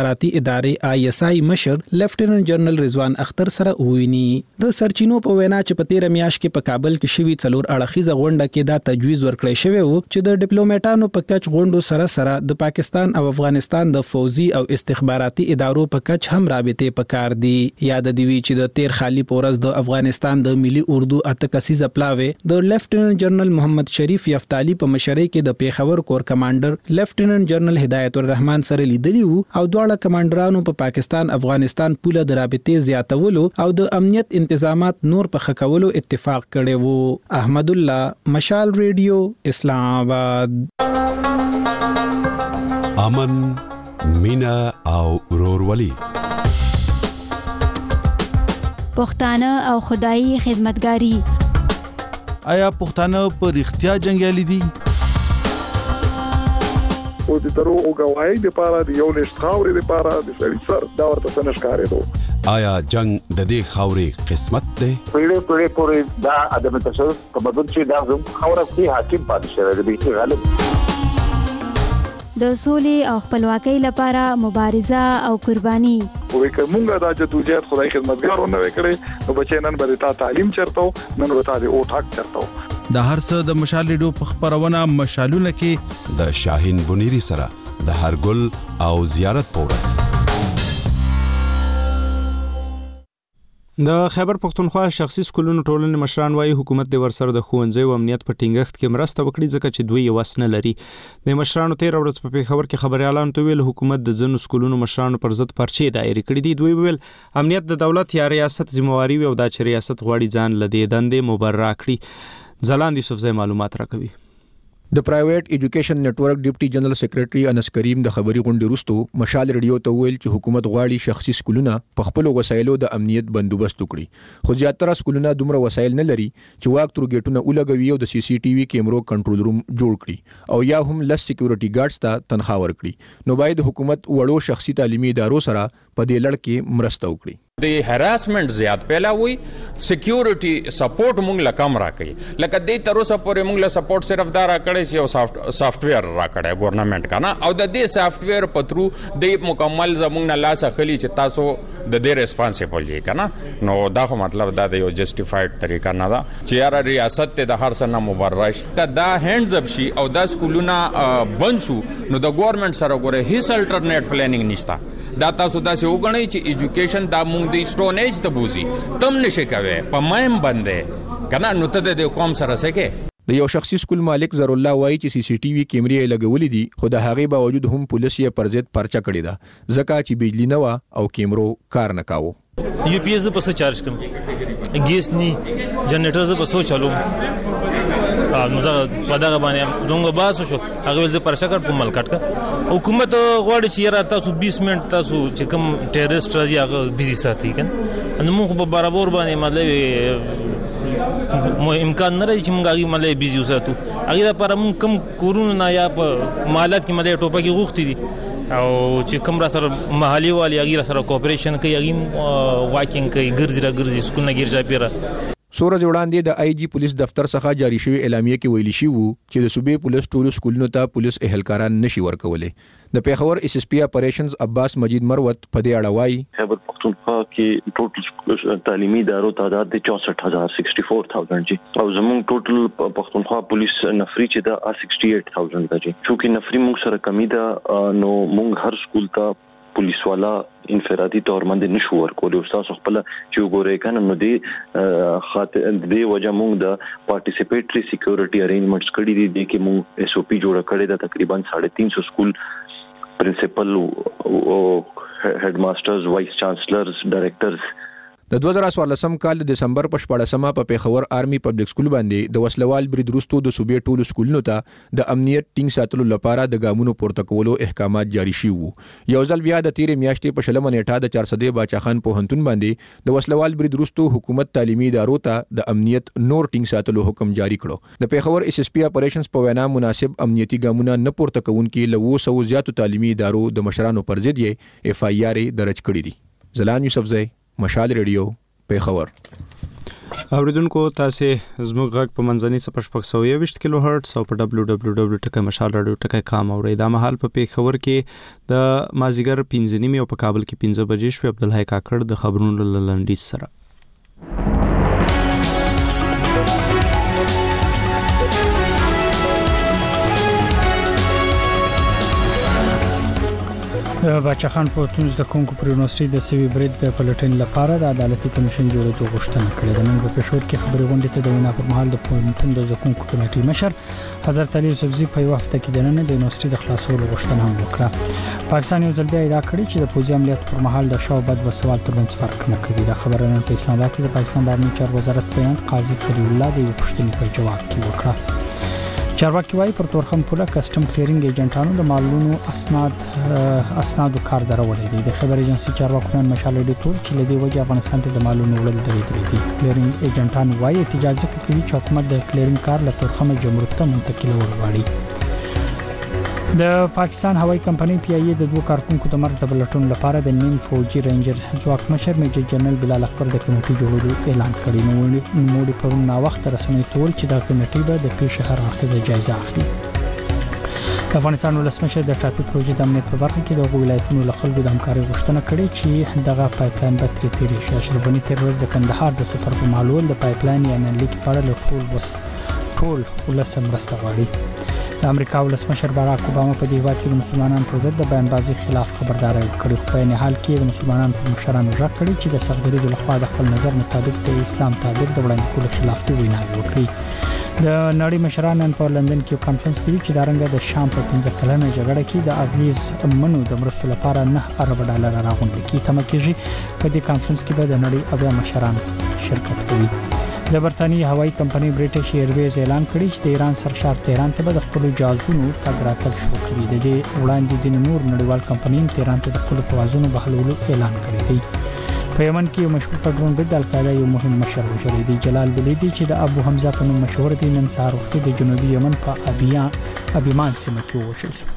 ادارې آی اس آی مشر لیفټیننټ جنرال رضوان اختر سره وویني. د سرچینو په وینا چې په تیر میاشت کې په کابل کې شوی څلور اړخیزه غونډه کې دا تجویز ورکړی شوی و چې د ډیپلوماټانو په کچ غونډو سره سره د پاکستان او افغانستان د فوزي او استخباراتي ادارو په کچ هم رابطې پکار دي. یاد دی وی چې د تیر خالی پورز د افغانستان د ملي اردو اته کسیزه پلاوي د لیفټیننټ جنرال محمد شریف یفتالی په مشرۍ کې د پیښور کور کمانډر لیفټیننټ جنرال هدایت الرحمن سره لیدلی وو او دواړه کمانډرانو په پاکستان افغانستان پوله د رابطې زیاتولو او د امنیت انتظامات نور په خکولو اتفاق کړي وو. احمد الله، مشال ریډیو، اسلام آباد. امن، مینا او ورورولي، پښتانه او خدایي خدمتګاری. آیا پښتانه په رښتیا جنگیالي دي؟ او د درو او غواړي د پاره د یو لښت خاورې د پاره د سړي سر دا ورته څنګه ښکارېدو. آیا جنگ د دې خاورې قسمت دی؟ پیړې پیړې پورې دا ادم تاسو تمدن چې دا زم خاورې کې حاکم پاتې شوی دی چې غالب د سولې او خپلواکۍ لپاره مبارزه او قرباني. وې کومه دا چې توجیه خدای خدمتګارونه وکړي نو بچی نن به تا تعلیم چرته نن به تا د او ټاک چرته. د هر څه د مشال ریډیو په خبرونه مشالونه کې د شاهین بنيري سره د هرګل او زیارت پورس. د خیبر پختونخوا شخصي سکولونو ټولنې مشران وايي حکومت د ورسره د ښوونځي او امنیت په ټینګښت کې مرسته وکړي ځکه چې دوی وس نه لري. د مشرانو تیر ورځ په پیښور کې خبريالانو ته ویل حکومت د ځینو سکولونو مشرانو پر ضد پرچې دایره کړې دي. دوی ویل امنیت د دولت یا ریاست ذمہواری وي او دا چې ریاست غواړي ځان لدې دندې مبرر کړي. ځلاند یوسفزی معلومات راکوي. د پرایویټ ایجوکیشن نیټورک ډیپټي جنرال سیکریټري انس کریم د خبري غونډې وروسته مشال ریډیو ته ویل چې حکومت غواړي شخصي سکولونه په خپل وسایلو د امنیت بندوبست وکړي، خو زیاتره سکولونه دومره وسایل نه لري چې واک تر ګیټونه ولګوي او د سی سی ټي وي کیمرو کنټرول روم جوړ کړي او یا هم لس سکیورټي ګارډز ته تنخواه ورکړي. نو باید حکومت وړو شخصي تعلیمي ادارو سره په دې لړ کې مرسته وکړي. د هراسمنت زیات پیلا وي، سکیورټي سپورټ مونږ لا کم راکړي، لکه دې تر اوسه پورې مونږ لا سپورټ صرف دا راکړي چې یو سافت سافټویر راکړي ګورنمنت کا نه، او د دې سافټویر په ترو د مکمل زمونږ نه لاس اخلي چې تاسو د دې ریسپانسیبل یې کنه. نو دا خو مطلب دا د یو جسټیفاید طریقه نه ده چې یاره ریاست ته د هر څه نه مبرر شي، دا هینډز اپ شي او دا سکولونه بند شو نو د ګورنمنت سره ګوره هیڅ الټرنیټ پلانینګ نشته. دا تاسو دا څه وګڼئ چې ایجوکیشن دا مونږ د سټون ایج ته بوزي تم نشي کوي په مایم باندې کنه، نو ته د قوم سره سکه. د یو شخصي سکول مالک زر الله وایي چې سی سی ټي وي کیمرې لګولې دي، خو د هغې باوجود هم پولیس یې پر ضد پرچه کړې ده ځکه چې بجلی نه و او کیمرو کار نه کاوه. یو پی ایس په څه چارج کوم، ګیس ني جنریټر په څه چالو نو دا وداغه باندې دومره باسو شو هغه ول زه پرچه کړ په ملکټ کا. حکومت غواړي چې را تاسو بیس منټ تاسو چې کوم ټیرریست راځي هغه بيزي ساتي کنه، نو موږ په برابر باندې مطلب مو امکان نه لري چې موږ هغه ملي بيزي وساتو. هغه لپاره موږ کم کورونه نه یا په مالات کې ملي ټوپه کې غوښتي دي او چې کوم را سره محلي والی هغه سره کوپریشن کوي، هغه واکینګ کوي، ګرځي را ګرځي سکول نه ګرځي پیرا. سورج وړاندې د آی جی پولیس دفتر څخه جاری شوی اعلامیه کې ویل شي وو چې د صوبې پولیس ټولو سکولونو ته پولیس اهلکاران نشي ورکولای. د پیښور اس اس پی اپریشنز عباس مجید مروت په دې اړه وایي خیبر پختونخوا کې ټوټل تعلیمي ادارو تعداد د چوسٹھ ہزار چوسٹھ ہزار جی او زموږ ټوټل پختونخوا پولیس نفری چې دا اٹھاسٹھ ہزار دا جی چونکه نفری موږ سره کمی ده نو موږ هر سکول ته پولیس والا انفرادي تور باندې نشو ورکول. او تاسو خپل چې وګورئ کنه نو دی خاطر د وجه موږ د پارټیسیپیټری سکیورټي ارینجمنټس کړي دي د کې موږ ایس او پی جوړ کړی دا تقریبا تین سو پچاس سکول پرنسپل او هډ ماسترز وایس چانسلرز ډایریکټرز. د دوه زره څوارلسم کال د دسمبر په شپاړسمه په پیښور آرمي پبلک سکول باندې د وسلوال برید وروسته د صوبې ټولو سکولونو ته د امنیت ټینګ ساتلو لپاره د ګامونو پورته کولو احکامات جاری شوي وو. یو ځل بیا د تیرې میاشتې په شلمه نیټه د چارسدې باچاخان پوهنتون باندې د وسلوال برید وروسته حکومت تعلیمي ادارو ته د امنیت نور ټینګ ساتلو حکم جاری کړو. د پیښور اس اس پی اپریشنز په وینا مناسب امنیتي ګامونه نه پورته کوونکي له اوه سوو زیاتو تعلیمي ادارو د مشرانو پر ضد یې اف آی آر درج کړی دي. زلان یوسفزی، مشال ریډیو، پیښور. اوریدونکو تاسو زموږ غږ په منځني صفر شپږ سوه یوویشت کیلو هرتز او په دبلیو دبلیو دبلیو ډاٹ مشال رادیو ټکی کام اورئ. دا مهال په پیښور کې د مازیګر پنځه نیمې او په کابل کې پنځه بجې شوې. عبدالحی کاکړ د خبرونو له لنډیز سره. باچا خان پروتونز د کونګو پر یونیورسيټي د سوي برید د پلټن لپاره د عدالتي کمیشن جوړېدو غوښتنه کړې ده. نن په پېښور کې خبري غونډې ته د وینا پر مهال د پوهنتون د کونګو کمیټې مشر حضرت علي یوسفزي په یو هفته کې د نن د یونیورسيټي د خلاصولو غوښتنه هم وکړه. پاکستان یو ځل بیا ادعا کړې چې د پوځي عملیاتو پر مهال د شاو بد وسوال ترمنځ فرق نه کوي. دا خبره نن په اسلام آباد کې د پاکستان بهرنی چارو وزارت بیان قاضي خلیل الله د پوښتنې په جواب کې وکړه. چارواکي وايي پر تورخم پوله کسٹم کلیرینګ ایجنټانو د مالونو اسناد اسنادو کار درولې دي. د خبر ایجنسی چارواکو نن مشال ډی ټول چې لدی وجه افغانستان ته د مالونو وړل درېدلې دي. کلیرینګ ایجنټان وايي احتجاج کوي چې حکومت د کلیرینګ کار له تورخم جمهوریت ته منتقل وغواړي. د پاکستان هوایي کمپنۍ پی ای د دوه کارکونکو د مرګ د بلټون لپاره د نیم فوجي رینجر ځواک مشر میجر جنرال بلال اکبر د کمیټې جوړولو اعلان کړی. نو نوموړي پرون نا وخت رسنۍ ټول چې د کمیټې به د پیښې هر اړخیزه جایزه اخلي. د افغانستان ولسمشر د ټاپي پروژې د امنیت په برخه کې د ولایتونو له خلکو د همکارۍ غوښتنه کړې چې دغه پایپلاین به ترې تیرې شي. اشرف غني تیر ورځ د کندهار د سفر په مالول د پایپلاین یا نلیک په اړه له ټول وس ټول ولسم مرسته غواړي. د امریکا ولسمشر باراک اوباما په دې هیواد کې د مسلمانانو پر ضد د بیانبازي خلاف خبرداري کړې. خو په حال کې د مسلمانانو پر مشرانو ژغ کړی چې د سختدریزو لخوا د خپل نظر مطابق د اسلام تعبیر د وړاندې کولو خلاف دی ویناوي وکړي. د نړۍ مشران نن په لندن کې کانفرنس کوي چې دا رنګ د شام په پنځه کلنه جګړه کې د اغیز منو د مرستو لپاره نه ارب ډالر راغونډ کی. تمه کېږي په دې کانفرنس کې به د نړۍ اویا مشران شرکت کوي. د برتانیې هوایي کمپنۍ بریټیش ایرویز اعلان کړی چې د ایران سرشار تهران ته به د خپل جازونو تګ راتګ شروع کړي. د دې وړاندې ځینې نور نړیوال کمپنۍ تهران ته د خپل پروازونو بهلولو اعلان کړی دی. په یمن کې یو مشهور پګرون بد القاعده یو مهم مشر وژلی دی. جلال بلیدی چې د ابو حمزه په نوم مشهور دی نن سهار وخت د جنوبي یمن په ابیا ابیمان سیمه کې وژل شو.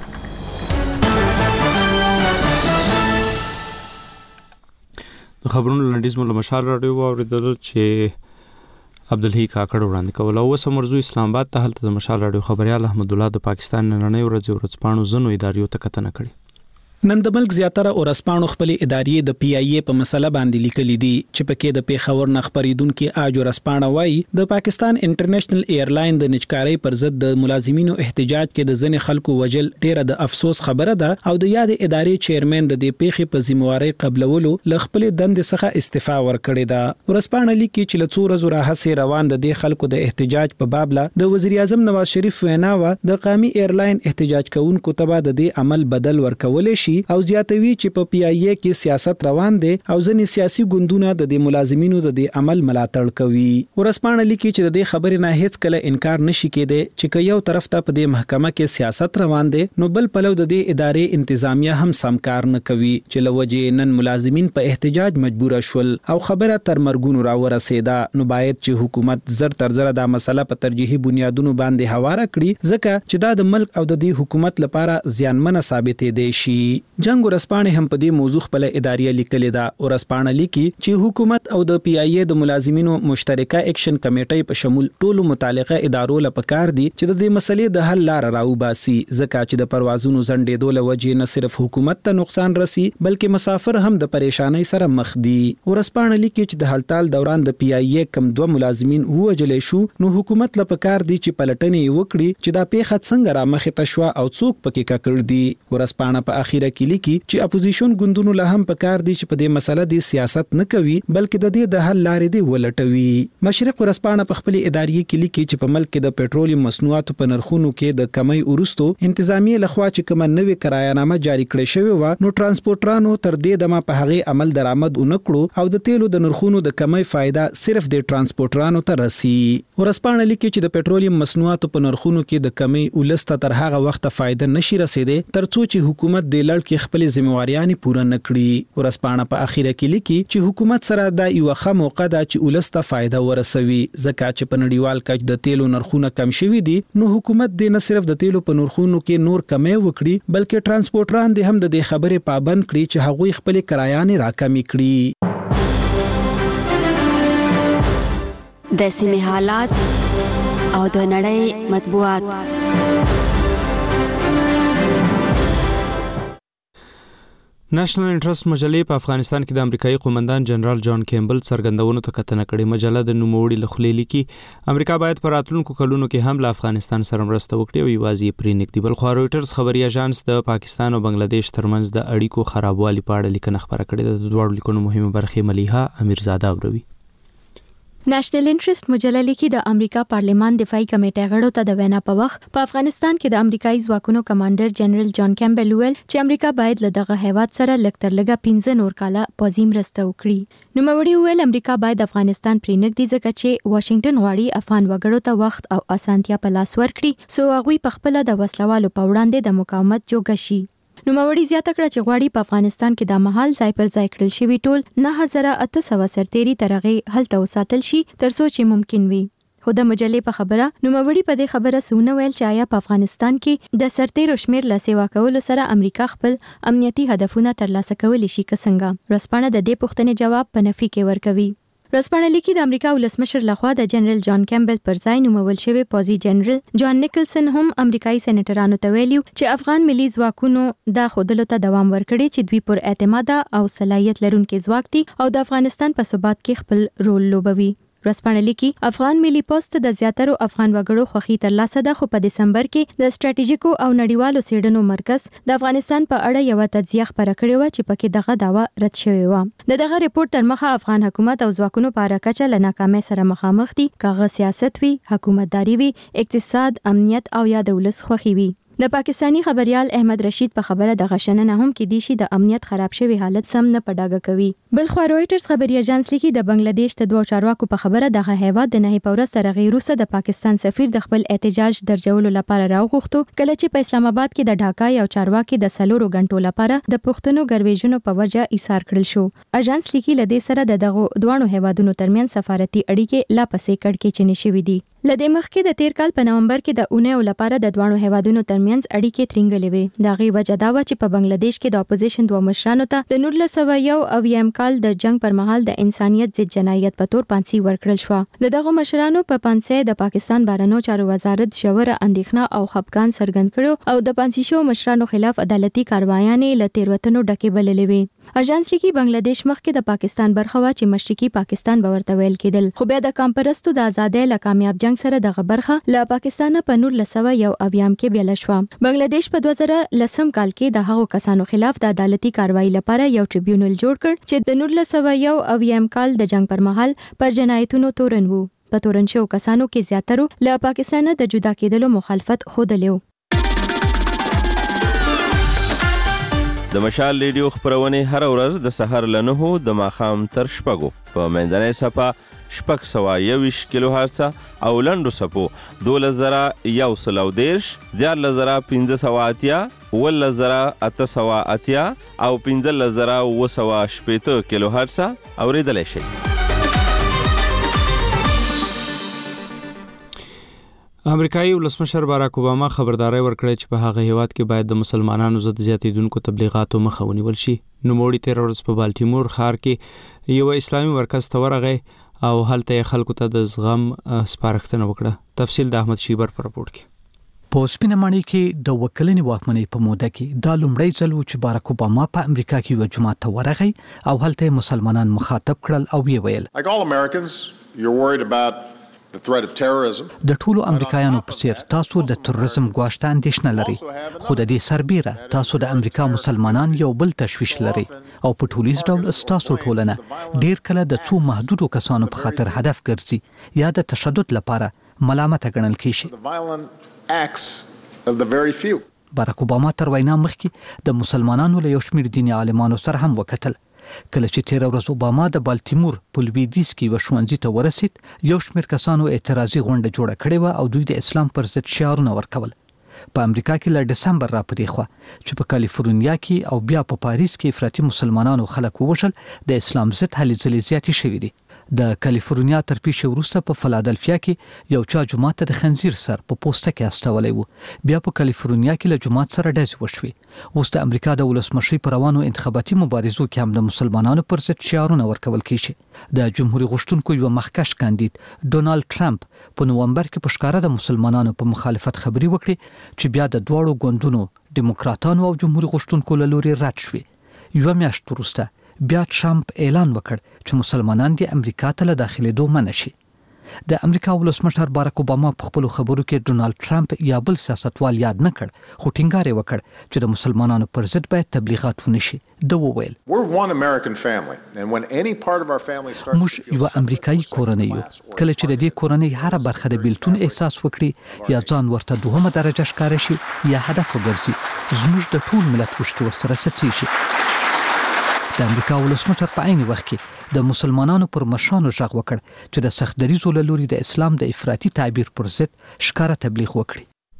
د خبرونو لنډیز مو له مشال راډیو واوریدل چې عبدالحی کاکړ وړاندې کول. او اوس مرزو اسلام آباد ته هلته د مشال راډیو خبريال احمد الله د پاکستان نننۍ ورځ ورځپاڼو زنو اداریو ته کتنه کړې. نن د ملک زیاتره ورسپانو خپل ادارې د پی ای ای په مسله باندې لیکلي دي چې پکې د پیښور نه خبرېدونکو اج ورسپانه وایي د پاکستان انټرنیشنل ایرلاین د نچکارۍ پر ضد د ملازمینو احتجاج کې د ځنې خلکو وجل ډیره د افسوس خبره ده او د یاد ادارې چیرمن د دې پیښې په ذمہواری قبلولو ل خپل دند څخه استعفا ورکړې ده. ورسپانه لیکي چې له څو ورځې راهسي روان د دې خلکو د احتجاج په باب له د وزیر اعظم نواز شریف وینا و د قومي ایرلاین احتجاج کوونکو ته د دې عمل بدل ورکول شي او زیاتوي چې په پی ای ای کې سیاست روان دي او ځینې سیاسي ګوندونه د دې ملازمینو د دې عمل ملاتړ کوي. ورسپانه لیکي چې د دې خبرې نه هیڅ کله انکار نشي کېدی چې یو طرف ته په دې محکمه کې سیاست روان دي نو بل پلو د دې ادارې انتظامیه هم سمکار نه کوي چې لوجه نن ملازمین په احتجاج مجبور شول او خبره تر مرګونو را ورسېده. نو باید چې حکومت زر تر زر دا مسله په ترجیحي بنیادونو باندې حواله کړي ځکه چې دا د ملک او د دې حکومت لپاره زیانمنه ثابتې دي شي. جنگ ورسپانه هم په دې موضوع خپل ادارې لیکلې ده. ورسپانه لیکي چې حکومت او د پی ای ای د ملازمینو مشترکه اکشن کمیټې په شمول ټولو متعلقه ادارو لپاره کار دي چې د دې مسلې د حل لار راوباسي ځکه چې د پروازونو ځنډېدو لوجې نه صرف حکومت ته نقصان رسي بلکې مسافر هم د پریشانۍ سره مخ دي. ورسپانه لیکي چې د هړتال دوران د پی ای ای کم دوه ملازمین ووجلې شو نو حکومت لپاره کار دي چې پلټنې وکړي چې دا پیښه څنګه را مخې ته شو او څوک پکې ککړ دي. ورسپانه په اخیره کې لیکي چې اپوزیشن ګوندونو له هم پکار دي چې په دې مسله دی سیاست نه کوي بلکې د دې د حل لارې دی ولټوي. مشرق ورسپانه په خپل ادارې کې لیکي چې په ملک کې د پېټرولیم مصنوعاتو په نرخونو کې د کمی ورستو انتظامی لخوا چې کوم نوې کرایانامه جاری کړې شوی و نو ترانسپورټرانو تر دې دمه په هغه عمل درآمد ونکړو او د تیلو د نرخونو د کمی فائدہ صرف د ترانسپورټرانو ته رسي. ورسپانه لیکي چې د پېټرولیم مصنوعاتو په نرخونو کې د کمی ولسته تر هغه وخت فائدہ نشي رسیدي ترڅو چې حکومت د لړ کې خپل ذمہواریانې پوره نکړي. ورسپانه په اخیره کې لیکي چې حکومت سره د یو ښه موقع ده چې ولسته فائدہ ورسوي ځکه چې په نړیوال کچ د تیلو نرخونه کم شوي دي نو حکومت دې نه صرف د تیلو په نرخونو کې نور کمی وکړي بلکې ترانسپورټران دې هم د دې خبرې پابند کړي چې هغوی خپل کرایانې راکمې کړي. د سیمې حالات او د نړۍ مطبوعات. نېشنل انټرست مجلې په افغانستان کې د امریکایي قومندان جنرال جان کیمبل څرګندونو ته کتنه کړې. مجله د نوموړي له خولې لیکي امریکا باید په راتلونکو کلونو کې هم له افغانستان سره مرسته وکړي او یوازې یې پرېنږدي. بل خوا رویټرز خبري اژانس د پاکستان او بنگلاديش ترمنځ د اړیکو خرابوالي په اړه لیکنه خپره کړې ده. د دواړو لیکنو مهمه برخې ملیحه امیرزاده اوروي. نېشنل انټرست مجله لیکي د امریکا پارلمان دفاعي کمیټې غړو ته د وینا په وخت په افغانستان کې د امریکایي ځواکونو کمانډر جنرال جان کیمبل ویل چې امریکا باید له دغه هیواد سره لږ تر لږه پنځه نور کاله پوځي مرسته وکړي. نوموړي ویل امریکا باید افغانستان پرېنږدي ځکه چې واشنگټن غواړي افغان وګړو ته وخت او اسانتیا په لاس ورکړي څو هغوی په خپل د وسلوالو په وړاندې د مقاومت جوګه شي. نوموړي زیاته کړه چې غواړي په افغانستان کې د مهال ځای پر ځای کړل شوی ټول نه هزار اته سوه سرتيري ترغه هلته وساتل شي ترڅو چې ممکن وي. خو د مجلې په خبره نوموړي په دې خبره سونه ویل چې آیا په افغانستان کې د سرتيرو شمیر له سیوا کولو سره امریکا خپل امنیتي هدفونه ترلاسه کولی شي که څنګه. رسپانه د دې پوښتنې جواب په نفي کې ورکوي. رسپانه لیکي د امریکا ولسمشر لخوا د جنرال جان کیمبل پر ځای نومول شوی پوځي جنرال جان نیکلسن هم امریکایي سېنیټرانو ته ویلي چې افغان ملي ځواکونو د خودلو ته دوام ورکړي چې دوی پر اعتماده او صلاحیت لرونکي ځواک دي او د افغانستان په ثبات کې خپل رول لوبوي. رسپانه لیکي افغان ملي پوسټ د زیاترو افغان وګړو خوښي ترلاسه ده خو په دسمبر کې د ستراتیژیکو او نړیوالو څېړنو مرکز د افغانستان په اړه یو تجزیه خپره کړې و چې پکې دغه داوا رد شوې و. د دغه ریپورت تر مخه افغان حکومت او ځواکونو په اړه کچه له ناکامۍ سره مخامخ دي، کاغه سیاست وي، حکومتداري وي، اقتصاد، امنیت او یا د ولس خوښي وي. د پاکستانی خبريال احمد رشید په خبره د غشننه هم کې دي چې د امنیت خراب شوی حالت سم نه پډاګه کوي. بل خو رويټرز خبري اژانس لیکي د بنگلاديش د دوه چارواکو په خبره دغه هیواد د نه پوره سره غیروسه د پاکستان سفیر د خپل احتجاج درجولو لپاره راوغوښتو کله چې په اسلام آباد کې د ډاکا یو چارواکي د سلورو غنټو لپاره د پښتنو ګرویژنو په وجه ایثار کړل شو. اژانس لیکي لدې سره د دغه دوه هیوادونو ترمن سفارتي اړیکې لا پسې کډ کې چني شوې دي. لدې مخکې د تیر کال په نومبر کې د اونۍ لپاره د دوه هیوادونو ترمنځ اړیکې ترنګلې وې. دا غي وجه دا و چې په بنگلاديش کې د اپوزیشن دوه مشرانو ته د نولس سوه یو اویایم کال د جنگ پر مهال د انسانيت ضد جنایت په تور پانسي ورکړل شو. د دغه مشرانو په پانسي د پاکستان بهرنیو چارو وزارت ژوره اندېښنه او خپګان څرګند کړو او د پانسي شو مشرانو خلاف عدالتي کاروایانې له تیروتنو ډکې بللې وې. اژانس لیکي بنگلاديش مخکې د پاکستان برخه وا چې مشرقي پاکستان به ورته ویل کېدل، خو بیا د کمپرستو د آزادۍ له کامیاب جنگ سره دغه برخه له پاکستان په نولس سوه یو اویایم کې بیل شو. بنگلاديش په دوه زره لسم کال کې د هغو کسانو خلاف د عدالتي کاروایی لپاره یو ټریبیونل جوړ کړ چې د نولس سوه یو اویایم کال د جنگ پر مهال پر جنایتونو تورن وو. په تورن شو کسانو کې زیاترو له پاکستان د جدا کېدلو مخالفت خوده. د مشال ریډیو خبرونه هر ورځ د سحر له نهو د ماښام تر شپږو په منځنۍ صفه شپږ سوه یوویشت کیلو هرتز او لنډو صفو دولس زره یو سل او دېرش، دیارلس زره پنځه سوه اتیا، اوولس زره اته سوه اتیا او پنځلس زره اووه سوه شپېته کیلو هرتز اورېدلی شئ. امریکایي ولسمشر باراک اوباما خبرداري ورکړه چې په هغه هیواد کې باید د مسلمانانو ضد زیاتېدونکو تبلیغاتو مخه ونیول شي. نوموړي تیر ورځ په بالټیمور ښار کې یو اسلامي مرکز ته ورغی او هلته یې خلکو ته د زغم سپارښتنه وکړه. تفصیل د احمد شیبر په راپورټ کې. په سپینمنۍ کې د وکلنې واکمنۍ په موده کې دا لومړی ځل و چې باراک اوباما په امریکا کې یو جماعت ته ورغی او هلته مسلمانان مخاطب کړل او وی ویل Like all Americans, you're worried about the threat of terrorism. د ټولو امریکایانو په څیر تاسو د تروریزم ګواښ ته اندېښنه لرئ، خو د دې سربیره تاسو د امریکا مسلمانان یو بل تشویش لرئ او په ټولیز ډول ستاسو ټولنه ډیر کله د څو محدودو کسانو په خاطر هدف ګرځي یا د تشدد لپاره ملامت ګڼل کیږي. باراک اوباما تر وینا مخکې د مسلمانانو له یو شمېر دیني عالمانو سره هم وکتل. کله چې تیر ورځ اوباما د بالټیمور په لویدیځ کې یو ښوونځي ته ورسید، یو شمېر کسانو اعتراضي غونډه جوړه کړې وه او دوی د اسلام پر ضد شعارونه ورکول. په امریکا کې له ډسمبر را پدې خوا چې په کالیفورنیا کې او بیا په پاریس کې افراطي مسلمانانو خلک ووژل، د اسلام ضد هلې ځلې زیاتې شوې دي. د کالیفورنیا تر پیښې وروسته په فلادلفیا کې یو چا جماعت ته د خنزیر سر په پوسټه کې استولې وو. بیا په کالیفورنیا کې له جماعت سره ډزې وشوې. اوس د امریکا د ولسمشي پر روانو انتخاباتي مبارزو کې هم د مسلمانانو پر ضد شعارونه ورکول کیږي. د جمهوریت غوښتونکو یو مخکښ کاندید ډونالد ټرمپ په نومبر کې په ښکاره د مسلمانانو په مخالفت خبري وکړي چې بیا د دواړو ګوندونو دیموکراتانو او جمهوریت غوښتونکو له لوري رد شوې. یو میاشت وروسته بیا ټرمپ اعلان وکړ چې مسلمانان د امریکا ته له داخلېدو منع شي. د امریکا ولسمشر باراک اوباما په خپل خبرو کې ډونالد ټرمپ یا بل سیاستوال یاد نه کړ، خو ټینګار یې وکړ چې د مسلمانانو پر ضد باید تبلیغات ونشي. د وویل موږ یو امریکایي کورنۍ یو، کله چې د دې کورنۍ هر برخه د بیلتون احساس وکړي یا ځان ورته دوهمه درجه ښکاره شي یا هدف وګرځي، زموږ د ټول ملت وشتي ورسره څه شي. د امریکا ولسمشر په عین وخت کې د مسلمانانو پر مشرانو غږ وکړ چې د سخت دریزو له لوري د اسلام د افراطي تعبیر پر ضد ښکاره تبلیغ وکړي.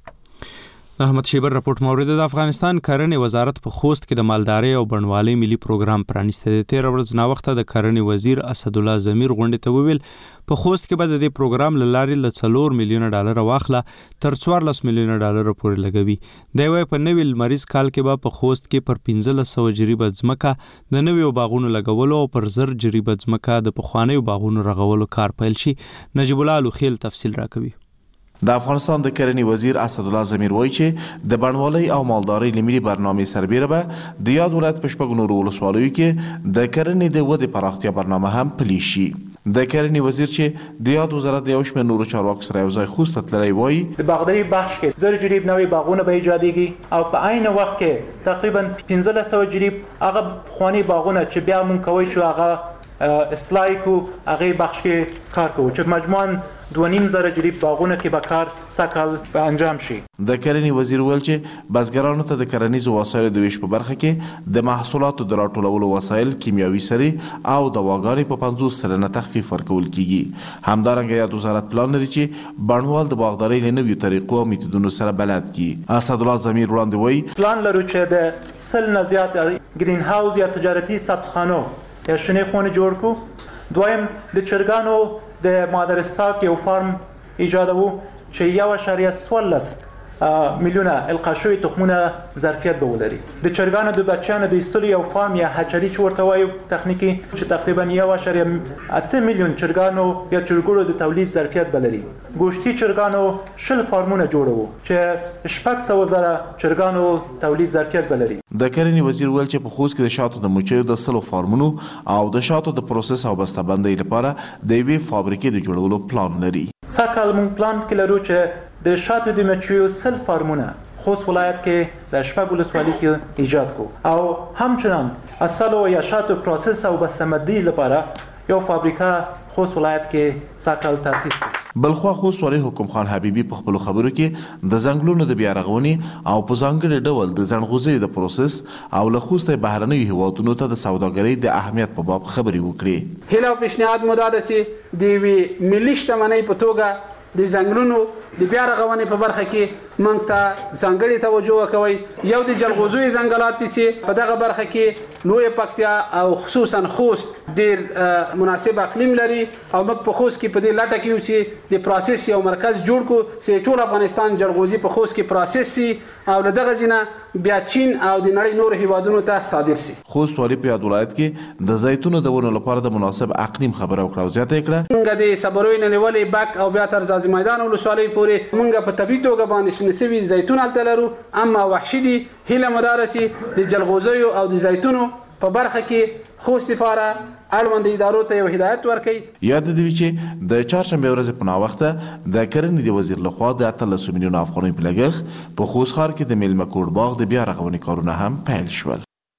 احمد شیبر راپورټ مورد د افغانستان کرنې وزارت په خوست کې د مالدارۍ او بڼوالۍ ملي پروګرام پرانیسته. د تیر ورځ نا وخت د کرنې وزیر اسد الله ضمیر غونډې ته وویل په خوست کې به د دې پروګرام له لارې له څلور میلیونه ډالر واخله تر څوارلس میلیونه ډالر پورې لګوي. د یوې په نوي لمریز کال کې به په خوست کې پر پنځلس سوه جریبه ځمکه د نویو باغونو لګولو او پر زر جریبه ځمکه د پخوانیو باغونو رغولو کار پیل شي. نجیب الله الوخیل تفصیل راکوي. د افغانستان د کرنې وزیر اسد الله ضمیر وایي چې د بڼوالۍ او مالدارۍ لمري برنامې سربیره به د یاد ولایت په شپږو نورو ولسوالیو کې د کرنې د ودې پراختیا برنامه هم پلي شي. د کرنې وزیر چې د یاد وزارت د یو شمېر نورو چارواکو سره یو ځای خوست ته تللی وایي د باغدارۍ بخش کې زر جریب نوي باغونه به ایجادېږي او په عین وخت کې تقریبا پنځلس سوه جریب هغه پخواني باغونه چې بیا مونږ کوی شو هغه اصلاحي کو هغه بخش کې کار کوو چې مجموعاً دوه نیم زره جریب باغونه کې به کار سږ کال انجام شي. د کرنې وزیر ویل چې بزګرانو ته د کرنیزو وسایلو د ویش په برخه کې د محصولاتو د راټولولو وسایل، کیمیاوي سرې او دواګانې په پنځوس سلنه تخفیف ورکول کیږي. همدارنګه یاد وزارت پلان لري چې بڼوال د باغدارۍ له نویو طریقو او میتودونو سره بلد کړي. اسد الله ضمیر وړاندې وایي پلان لرو چې د سل نه زیات ګرین هاوس یا تجارتي سبزخانو یا شنې خونې جوړ کړو. دویم د چرګانو د مادرستاک یو فارم ایجادوو چې یو اعشاریه څوارلس میلیونه القا شوي تخمونه ظرفیت به ولري. د چرګانو د بچیانو د ایستلو یو فارم یا هچري چې ورته وایو تخنیکي چې تقریبا یو اعشاریه اته میلیون چرګانو یا چرګوړو د تولید ظرفیت به لري. ګوشتي چرګانو شل فارمونه جوړوو چې شپږ سوه زره چرګانو تولید ظرفیت به لري. د کرنې وزیر ویل چې په خوست کې د شاتو د مچیو د سلو فارمونو او د شاتو د پروسس او بسته‌بندۍ لپاره د یوې فابریکې د جوړولو پلان لري. سږ کال موږ پلان کې لرو چې د شاتو د مچیو سل فارمونه خوست ولایت کې د شپږ ولسوالۍ کې ایجاد کو او همچنان اصلو یا شاتو پروسس او بسته‌بندۍ لپاره یو فابریکه خوست ولایت کې سږ کال تاسیس کړه. بلخوا خوست والي حکم خان حبیبي په خپل خبرو کې د ځنګلونو د بیا رغونې او په ځانګړي ډول د ځنغوزیو د پروسس او له خوسته بهرنیو هیوادونو ته د سوداګرۍ د اهمیت په باب خبرې وکړي. هیله او پیشنهاد مو دا ده چې د یوې ملي شتمنۍ په توګه د ځنګلونو د بیا رغونې په برخه کې موږ ته ځانګړې توجه وکوئ. یو د جلغوزیو ځنګلات دي چې په دغه برخه کې لویه پکتیا او خصوصا خوست ډېر مناسب اقلیم لري او موږ په خوست کې په دې لټه کې یو چې د پروسس یو مرکز جوړ کړو چې ټول افغانستان جلغوزي په خوست کې پروسس شي او له دغه ځینه بیا چین او د نړۍ نور هیوادونو ته صادر شي. خوست والي په یاد ولایت کې د زیتونو د ونو لپاره د مناسب اقلیم خبره وکړه او زیاته کړه. موږ د صبروي نه نیولې بک او بیا تر ځاځي میدان ولسوالۍ پورې موږ په طبي توګه باندې شنه سوي زیتون هلته لرو، اما وحشي دي. هیله مدارسي د جلغوزیو او د زیتونو په برخه کې خوست لپاره اړوند ادارو ته یو هدایت ورکړي. یاد دي چې د چهارشنبه ورځې په ناوخته د کرنې د وزیر لخوا د اتلس میلیونه افغانۍ په لګښت په خوست ښار کې د میلمه کور باغ د بیا رغونې کارونه هم پیل شول.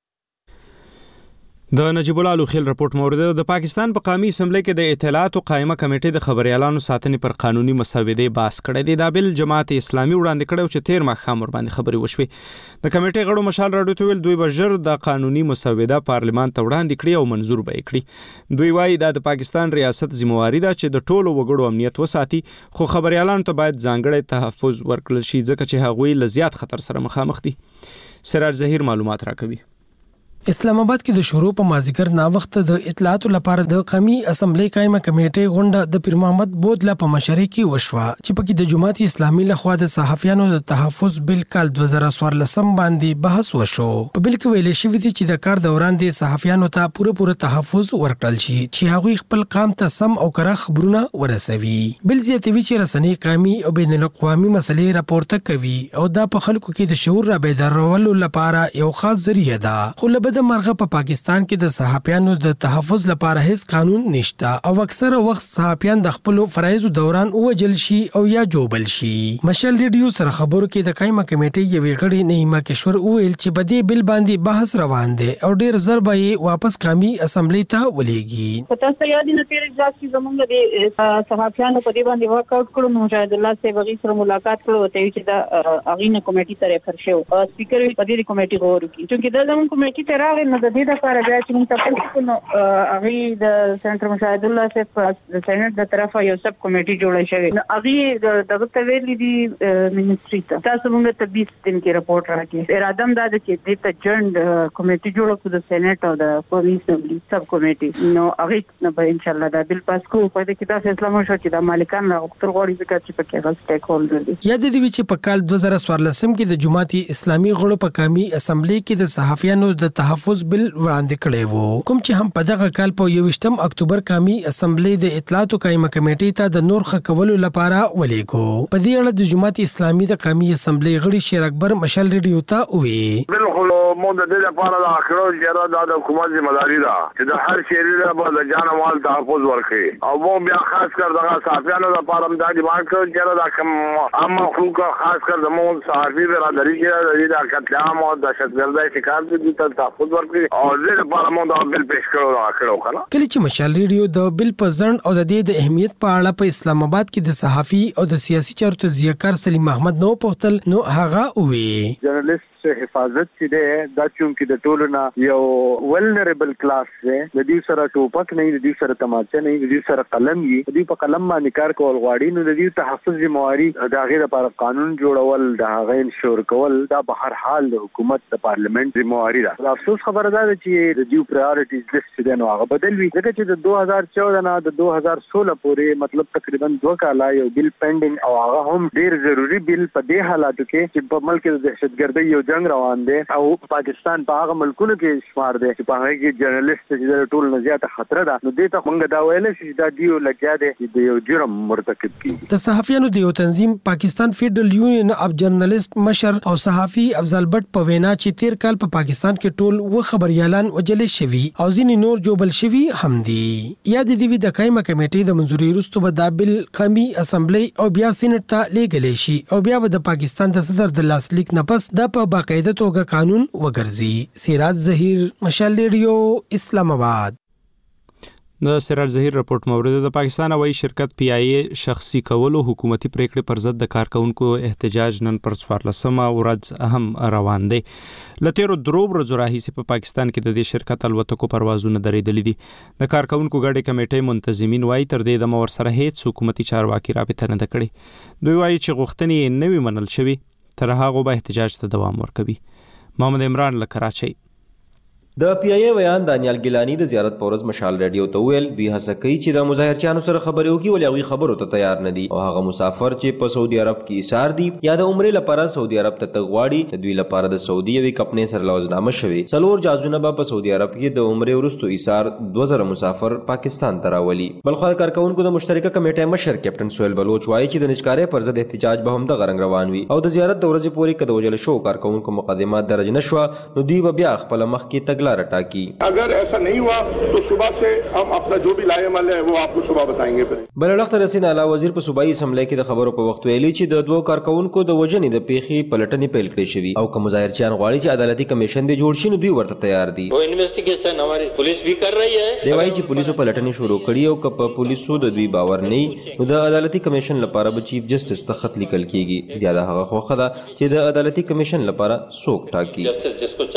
د نجیب الله الوخیل راپورټ مورد د پاکستان په قومي اسمبلی کې د اطلاعات او قائمه کمیټې د خبريالانو ساتنې پر قانوني مسودې باس کړی دی. دا بل جماعت اسلامي وړاندې کړو چې تیر ماښام ور باندې خبري وشوي. د کمیټې غړو مشال راډیو ته ویل دوی به ژر د قانوني مسوده پارلمان ته وړاندې کړي او منزور به کړي. دوی وايي دا د پاکستان ریاست ذمہواری ده چې د ټولو وګړو امنیت وساتي، خو خبريالانو ته باید ځانګړی تحفظ ورکړل شي ځکه چې هغوی له زیات خطر سره مخامخ دي. سراج ظهیر معلومات راکوي. اسلام آباد کې د شروع په مازیګر نا وخت د اطلاعاتو لپاره د قومي اسمبلی قائمه کمیټې غونډه د پیر محمد بودلا په مشرۍ کې وشوه چې پکې د جماعت اسلامي لخوا د صحافیانو د تحفظ بل کال دوه زره څوارلسم باندې بحث وشو. په بل کې ویل شوی دی چې د کار دوران د صحافیانو ته پوره پوره تحفظ ورکړل شي چې هغوی خپل قام ته سم او کره خبرونه ورسوي. بل زیاتوي چې رسنۍ قومي او بین الاقوامي مسلې راپورته کوي او دا په خلکو کې د شعور را بیدارولو لپاره یو خاص ذریعہ ده. خو له د مرغه په پاکستان کې د صحافیانو د تحفظ لپاره هیڅ قانون نشته او اکثره وخت صحافیان د خپل فرایض دوران وجل شي او یا جوبل شي. مشال ریډیو سره خبرو کې د قائمه کمیټې یوې غړي نعیمه کشور وویل چې په دې بل باندې بحث روان دی او ډیر ژر به یې واپس قومي اسمبلی ته ولېږي. په تاسو یاد نه تیر ځل چې زمونږ د صحافیانو په دې باندې ورک اوټ کړو مجاهد الله صاحب غي سره ملاقات کړو ته چې دا اغینه کمیټې ته ریفر شو او سپیکر په دې کمیټې غوړو کې چې دا زموږ کمیټې ته راغی نو د دې لپاره بیا چې موږ تاسو نو هغه د سنټر مشاهد الله صاحب د سېنات د طرفه یو سب کمیټې جوړه شوې نو هغه دغه ته ویلي دي منستری ته تاسو موږ ته بیس دن کې رپورت راکړي اراده هم دا ده چې د ته جوند کمیټې جوړه کړو د سېنات او د پولیس اسمبلی سب کمیټې نو هغه نو به ان شاء الله دا بل پاس کو په دې کې دا فیصله مو شو چې د مالکان لا اکثر غوړي ځکه چې پکې غل سټیک هولډر دي. یا د دې چې په کال دوه زره څوارلسم کې د جماعت اسلامي غړو په قومي اسمبلی کې د صحافیانو د تحفظ بل وړاندې کړی وو کوم چې هم په دغه کال په یوویشتم اکتوبر قومي اسمبلی د اطلاعاتو قائمه کمیټې ته د نور خکولو لپاره ولېګو. په دې اړه د جماعت اسلامي د قومي اسمبلی غړي شیر اکبر مشال ریډیو ته وی بالکل مو د دې لپاره د اخرو چې د حکومت ذمہ داری ده چې د هر شی لپاره د جان مال تحفظ ورکړي او مو بیا خاص کر دغه صحافیانو لپاره هم دا ډیمانډ کوي چې دا کوم عام مخلوق خاص کر د مو صحافي برادری کې د قتل عام او دهشتګردۍ شکار دي د تحفظ ورکړي او دې لپاره مو دا بل پیش کړو راکړو کنه. کله چې مشال ریډیو د بل په ځند او د دې د اهمیت په اړه په اسلام آباد کې د صحافي او د سیاسي چارو تجزیه‌کار سلیم احمد نو پوښتل نو هغه وی جرنالست حفاظت چې ده دا چې د ټولو نه یو ولنریبل کلاس دی د دې سره ټوپک نه د دې سره تماچه نه د دې سره قلم یي د دې په قلم باندې کار کول غواړي نو د دې تحفظ ذمہواری د هغه لپاره قانون جوړول د هغه انشور کول دا به هر حال د حکومت د پارلیمنت ذمہواری ده. افسوس خبره ده چې د دیو پرایورټیز لیست دی نو هغه بدل وی ځکه چې د دوه هزار چودہ نه د دوه هزار سولہ پورې مطلب تقریبا دوه کاله یو بل پینډینګ او هغه هم ډیر ضروری بل په دې حالاتو کې چې په ملک د دهشتګردۍ یو جنگ روان دی او پاکستان په هغه ملکونو کې شمار دی چې په هغه کې جرنالست چې ټول نه زیاته خطر ده نو دې ته موږ دا ویل چې دا دیو لګیا دی چې د یو جرم مرتکب کیږي. د صحافیانو د یو تنظیم پاکستان فیډرل یونین اف جرنالست مشر او صحافي افضل بټ په وینا چې تیر کال په پاکستان کې ټول و خبريالان وجل شوي او ځینې نور جوبل شوي هم دي. یا د دې د قائمه کمیټې د منځوري وروسته به د بل قومي اسمبلی او بیا سېنات ته لیږل شي او بیا به د پاکستان د صدر د لاسلیک نه پس د په باقاعده توګه قانون وګرځي. سراج ظهیر مشال ریډیو اسلام آباد. د سراج ظهیر رپورت مورد د پاکستان هوایي شرکت پی آی ای شخصي کولو حکومتي پریکړې پر ضد د کارکونکو احتجاج نن پر څوارلسمه ورځ هم روان دی. لتیرو درو ورځو راهیسې په پاکستان کې د دې شرکت الوتکو پروازونه درېدلي دي. د کارکونکو ګډې کمیټې منتظمین وایي تر دې دمه ورسره هیڅ حکومتي چارواکي رابطه نه ده کړې. دوی وایي چې غوښتنې یې نه وي منل شوي تر هغه به احتجاج ته دوام ورکوي. محمد عمران له کراچۍ. د پی آی ای ویان دانیال ګیلانی د زیارت پورز مشال ریډیو ته ویل دوی هڅه کوي چې د مظاهرچیانو سره خبرې وکړي ولې هغوی خبرو ته تیار نه دي او هغه مسافر چې په سعودي عرب کې ایثار دي یا د عمرې لپاره سعودي عرب ته تګ غواړي د دوی لپاره د سعودي یوې کمپنۍ سره لوزنامه شوې څلور جهازونه به په سعودي عرب کې د عمرې وروسته ایثار دوه زره مسافر پاکستان ته راولي. بلخوا د کارکونکو د مشترکه کمیټې مشر کیپټن سهیل بلوچ وایي چې د نجکارۍ پر ضد احتجاج به همدغه رنګ روان وي او د زیارت د ورځې پورې که د وژل شوو کارکونکو مقدمات درج نه شوه نو دوی به بیا خپله مخکې تګلاره ټاکي. अगर ऐसा नहीं हुआ तो सुबह से हम अपना जो भी लाएमल है वो आपको सुबह बताएंगे. بل اړخ رسین اعلی وزیر په صوبایي اسمبلی کې د خبرو په وخت ویلي چې د دوه کارکونکو د وژنې د پیښې پلټنې پیل کړې شوي او که مظاهرچیان غواړي چې عدالتي کمیشن دې جوړ شي نو دوی ورته تیار دي. वो इन्वेस्टिगेशन हमारी पुलिस भी कर रही है. دی وایي چې پولیسو پلټنې شروع کړي او که په پولیسو د دوی باور نه نو د عدالتي کمیشن لپاره به چیف جسټس ته خط لیکل کیږي. بیا د هغه خوښه ده چې د عدالتي کمیشن لپاره څوک ټاکي. جسټس جس کو چاہے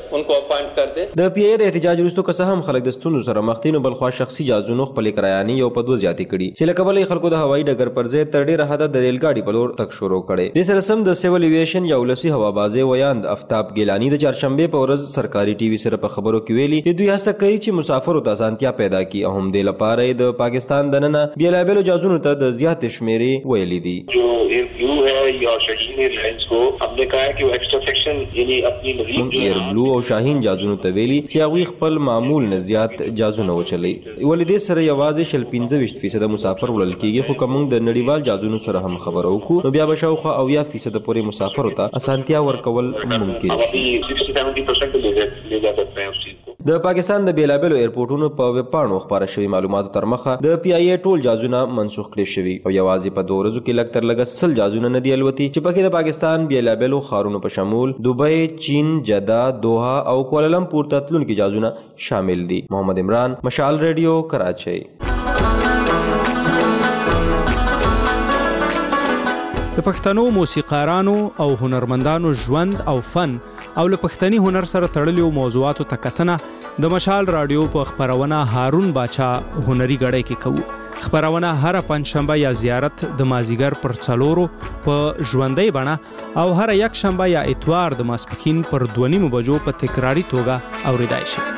उनको अपॉइंट कर दे। د پی ای د احتجاج وروسته که څه هم خلک د ستونزو سره مخ دي نو بلخوا شخصي جازونو خپلې کرایانې یو په دوه زیاتې کړي چې له کبله خلکو د هوایي ډګر پر ځای تر ډېره حده د ریل ګاډي په لور تګ شروع کړی. دې سره سم د سیول ایویشن یا ولسي هوابازۍ ویاند افتاب ګیلاني د چهارشنبې په ورځ سرکاري ټي وي سره په خبرو کې ویلي چې دوی هڅه کوي چې مسافرو ته اسانتیا پیدا کړي او هم دې لپاره د پاکستان دننه بېلابېلو جازونو ته د زیاتې شمېرې ویلي دي. جو ایئر بلو ہے یا شاهین ایئرلاینز کو ہم نے کہا ہے کہ وہ ایکسٹرا سیکشن یعنی اپنی مزید ایئر بلو او شاهین جازونو ته ویلي چې هغوی خپل معمول نه زیات جازونه وچلوي. ولې دې سره یوازې شل پنځه ویشت فیصده مسافر وړل کېږي، خو که موږ د نړیوال جازونو سره هم خبره وکړو نو بیا به شاوخوا اویا فیصده پورې مسافرو ته اسانتیا ورکول ممکن شي. د پاکستان د بیلابېلو ایرپورټونو په ویب پاڼو خپاره شوي معلوماتو تر مخه د پی آی ای ټول جازونه منسوخ کړي شوي او یوازې په دوه ورځو کې لږ تر لږه سل جازونه نه دي الوتي چې پکې د پاکستان بیلابېلو ښارونو په شمول دوبۍ، چین، جده، دوحه او کوالالمپور ته تلونکي جازونه شامل دي. محمد عمران، مشال ریډیو، کراچۍ. د پښتنو موسیقارانو او هنرمندانو ژوند او فن او له پښتني هنر سره تړلو موضوعاتو ته کتنه د مشال رادیو په خبرونه هارون باچا هنري غړی کې کوو. خبرونه هر پنځشنبه یا زیارت د مازیګر پر څلورو په ژوندۍ بڼه او هر یک شنبه یا اتوار د ماسپښین پر دوه نیمو بجو په تکراری توګه اوریدای شي.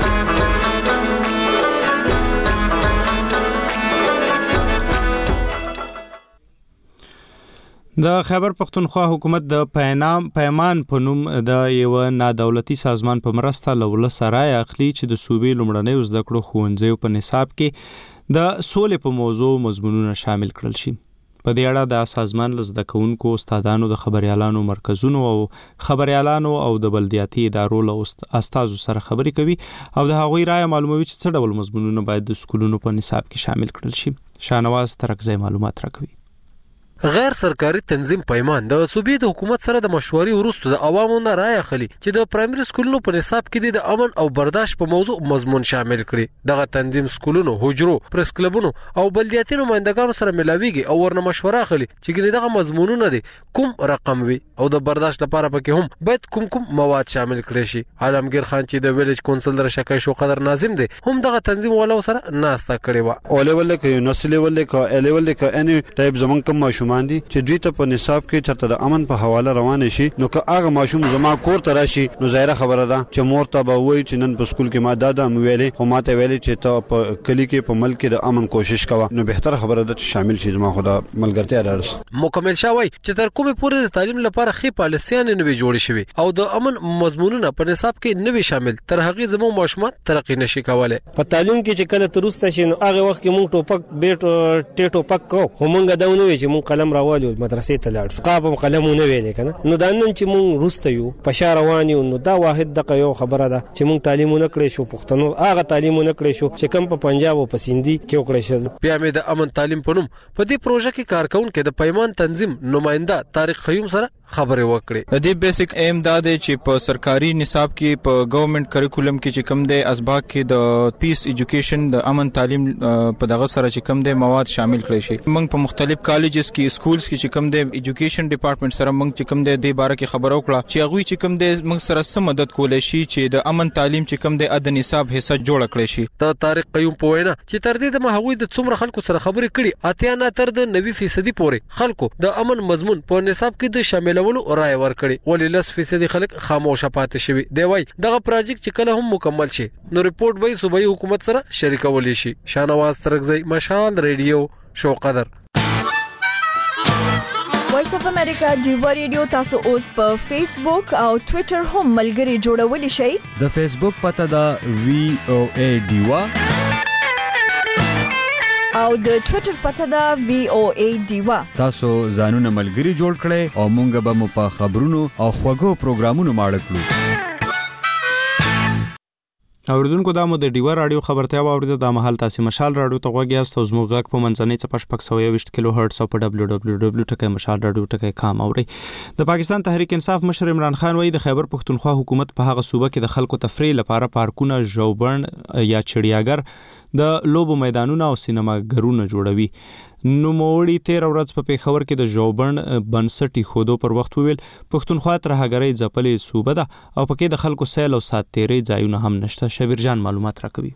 د خیبر پختونخوا حکومت د پیغام پیمان په نوم د یو نادولتي سازمان په مرسته له ولس سره اخلي چې د صوبې لومړنۍ زده کړو ښوونځیو په نصاب کې د سولې په موضوع مضمونونه شامل کړل شي. په دې اړه د سازمان له زده کوونکو، استادانو، د خبريالانو مرکزونو او خبريالانو او د بلدیاتي ادارو له استادو سره خبرې کوي او د هغوی رائے معلوموي چې څه ډول مضمونونه باید د سکولونو په نصاب کې شامل کړل شي. شاهنواز ترکزی معلومات راکوي. غیر سرکاري تنظیم پیمان د صوبې د حکومت سره د مشورې وروسته د عوامو نه رائے اخلي چې د پرایمري سکولونو په نصاب کې د امن او برداشت په موضوع مضمون شامل کړي. دغه تنظیم سکولونو، حجرو، پریس کلبونو او بلدیاتي نمائندګانو سره ملاويږي او ورنه مشوره اخلي چې ګنې دغه مضمونونه دي کوم رقم وي او د برداشت لپاره پکې هم باید کوم کوم مواد شامل کړي شي. عالمگیر خان چې د ویلج کونسل در شکای شو قدر ناظم دی هم دغه تنظیم ولو سره ناستا کړي و. اولول کې یونیورسيټي ول کې الیول کې اني ټایپ زمون کوم ماشومان دي چې دوی ته په نصاب کې چرته د امن په حواله روان شي نو که هغه ماشوم زما کور ته راشي نو ظاهره خبره ده چې مور ته به وایي چې نن په سکول کې ما دادا مې ویلې خو ما ته ویلې چې ته په کلی کې په ملک کې د امن کوشش کوه نو بهتره خبره ده چې شامل شي زما خدا ملګرتیا راس. مکمل شوی چې تر کومه پورې د تعلیم لپاره خې پالیسیان نه وي جوړ شوی او د امن مضمونونه په نصاب کې نه وي شامل تر هغه زمو ماشومان ترقی نشي کولای. په تعلیم کې چې کله ترسته شي نو هغه وخت کې مونږ ټوپک بیټ ټیټو پک کو خو مونږ دا ونه وی چې مونږ قلم راوالو مدرسې ته لاړ قاب قلمونه ویلې کنه نو دا نن چې مونږ روسته یو په شار روان یو نو دا واحد دغه یو خبره ده چې مونږ تعلیمونه کړې شو پښتنو هغه تعلیمونه کړې شو چې کم په پنجاب او په سیندي کې وکړې شو. بیا مې د امن تعلیم په نوم په دې پروژه کې کارکونکو د پیمان تنظیم نمائنده طارق خیوم سره خبرې وکړې. د دې بیسیک ایم دا دی چې په سرکاري نصاب کې په ګورنمنت کریکولم کې چې کم دی اسباق کې د پیس ایجوکیشن د امن تعلیم په دغه سره چې کم دی مواد شامل کړي شي. موږ په مختلف کالجز کې سکولز کې چې کم دی ایجوکیشن ډپارټمنټ سره موږ چې کم دی د باره کې خبرو کړه چې هغه چې کم دی موږ سره سم مدد کولای شي چې د امن تعلیم چې کم دی د نصاب حصہ جوړ کړي شي. د طارق قیوم په وینا چې تر دې د مهوی د څومره خلکو سره خبرې کړي اتیا نه تر د نوي فیصد پورې خلکو د امن مضمون په نصاب کې د شاملولو رائے ورکړي ولې لس فیصد خلک خاموشه پاتې شوي دی. وای دغه پروجیکټ چې کله هم مکمل شي نو ریپورت به صوبایي حکومت سره شریکول شي. شاهنواز ترکزی، مشال ریډیو، شو قدر. وایس اف امریکا ډیوا ریډیو تاسو اوس په فیسبوک او ټوئیټر هم ملګري جوړولی شئ. د فیسبوک پته دا وی او ای ډیوا او د ټوئیټر پته دا وی او ای ډیوا. تاسو ځانونه ملګري جوړ کړئ او مونږ به مو په خبرونو او خوږو پروګرامونو ماړه کړو. اوریدونکو دا مو د ډیوا رادیو خبرتیا واوریده. د مهال تاسو مشال رادیو ته غوږی یاست او زموږ غږ په منځنۍ چپش پک سو یوشت کیلو هرتز او په دبلیو دبلیو دبلیو ټکی مشال رادیو ټکی کام اوري. د پاکستان تحریک انصاف مشر عمران خان وایي د خیبر پختونخوا حکومت په هغه صوبه کې د خلکو تفریح لپاره پارکونه، ژوبڼ یا چړیاګر د لوبو میدانونه او سینماګرونه جوړوي. نوموړي تیر ورځ په پیښور کې د ژوبڼ بنسټي خودو پر وخت ویل پښتونخوا ترهګرۍ ځپلې صوبه ده او پکې د خلکو سیل او سات تیرې ځایونه هم نشته. شبیر جان معلومات راکوي.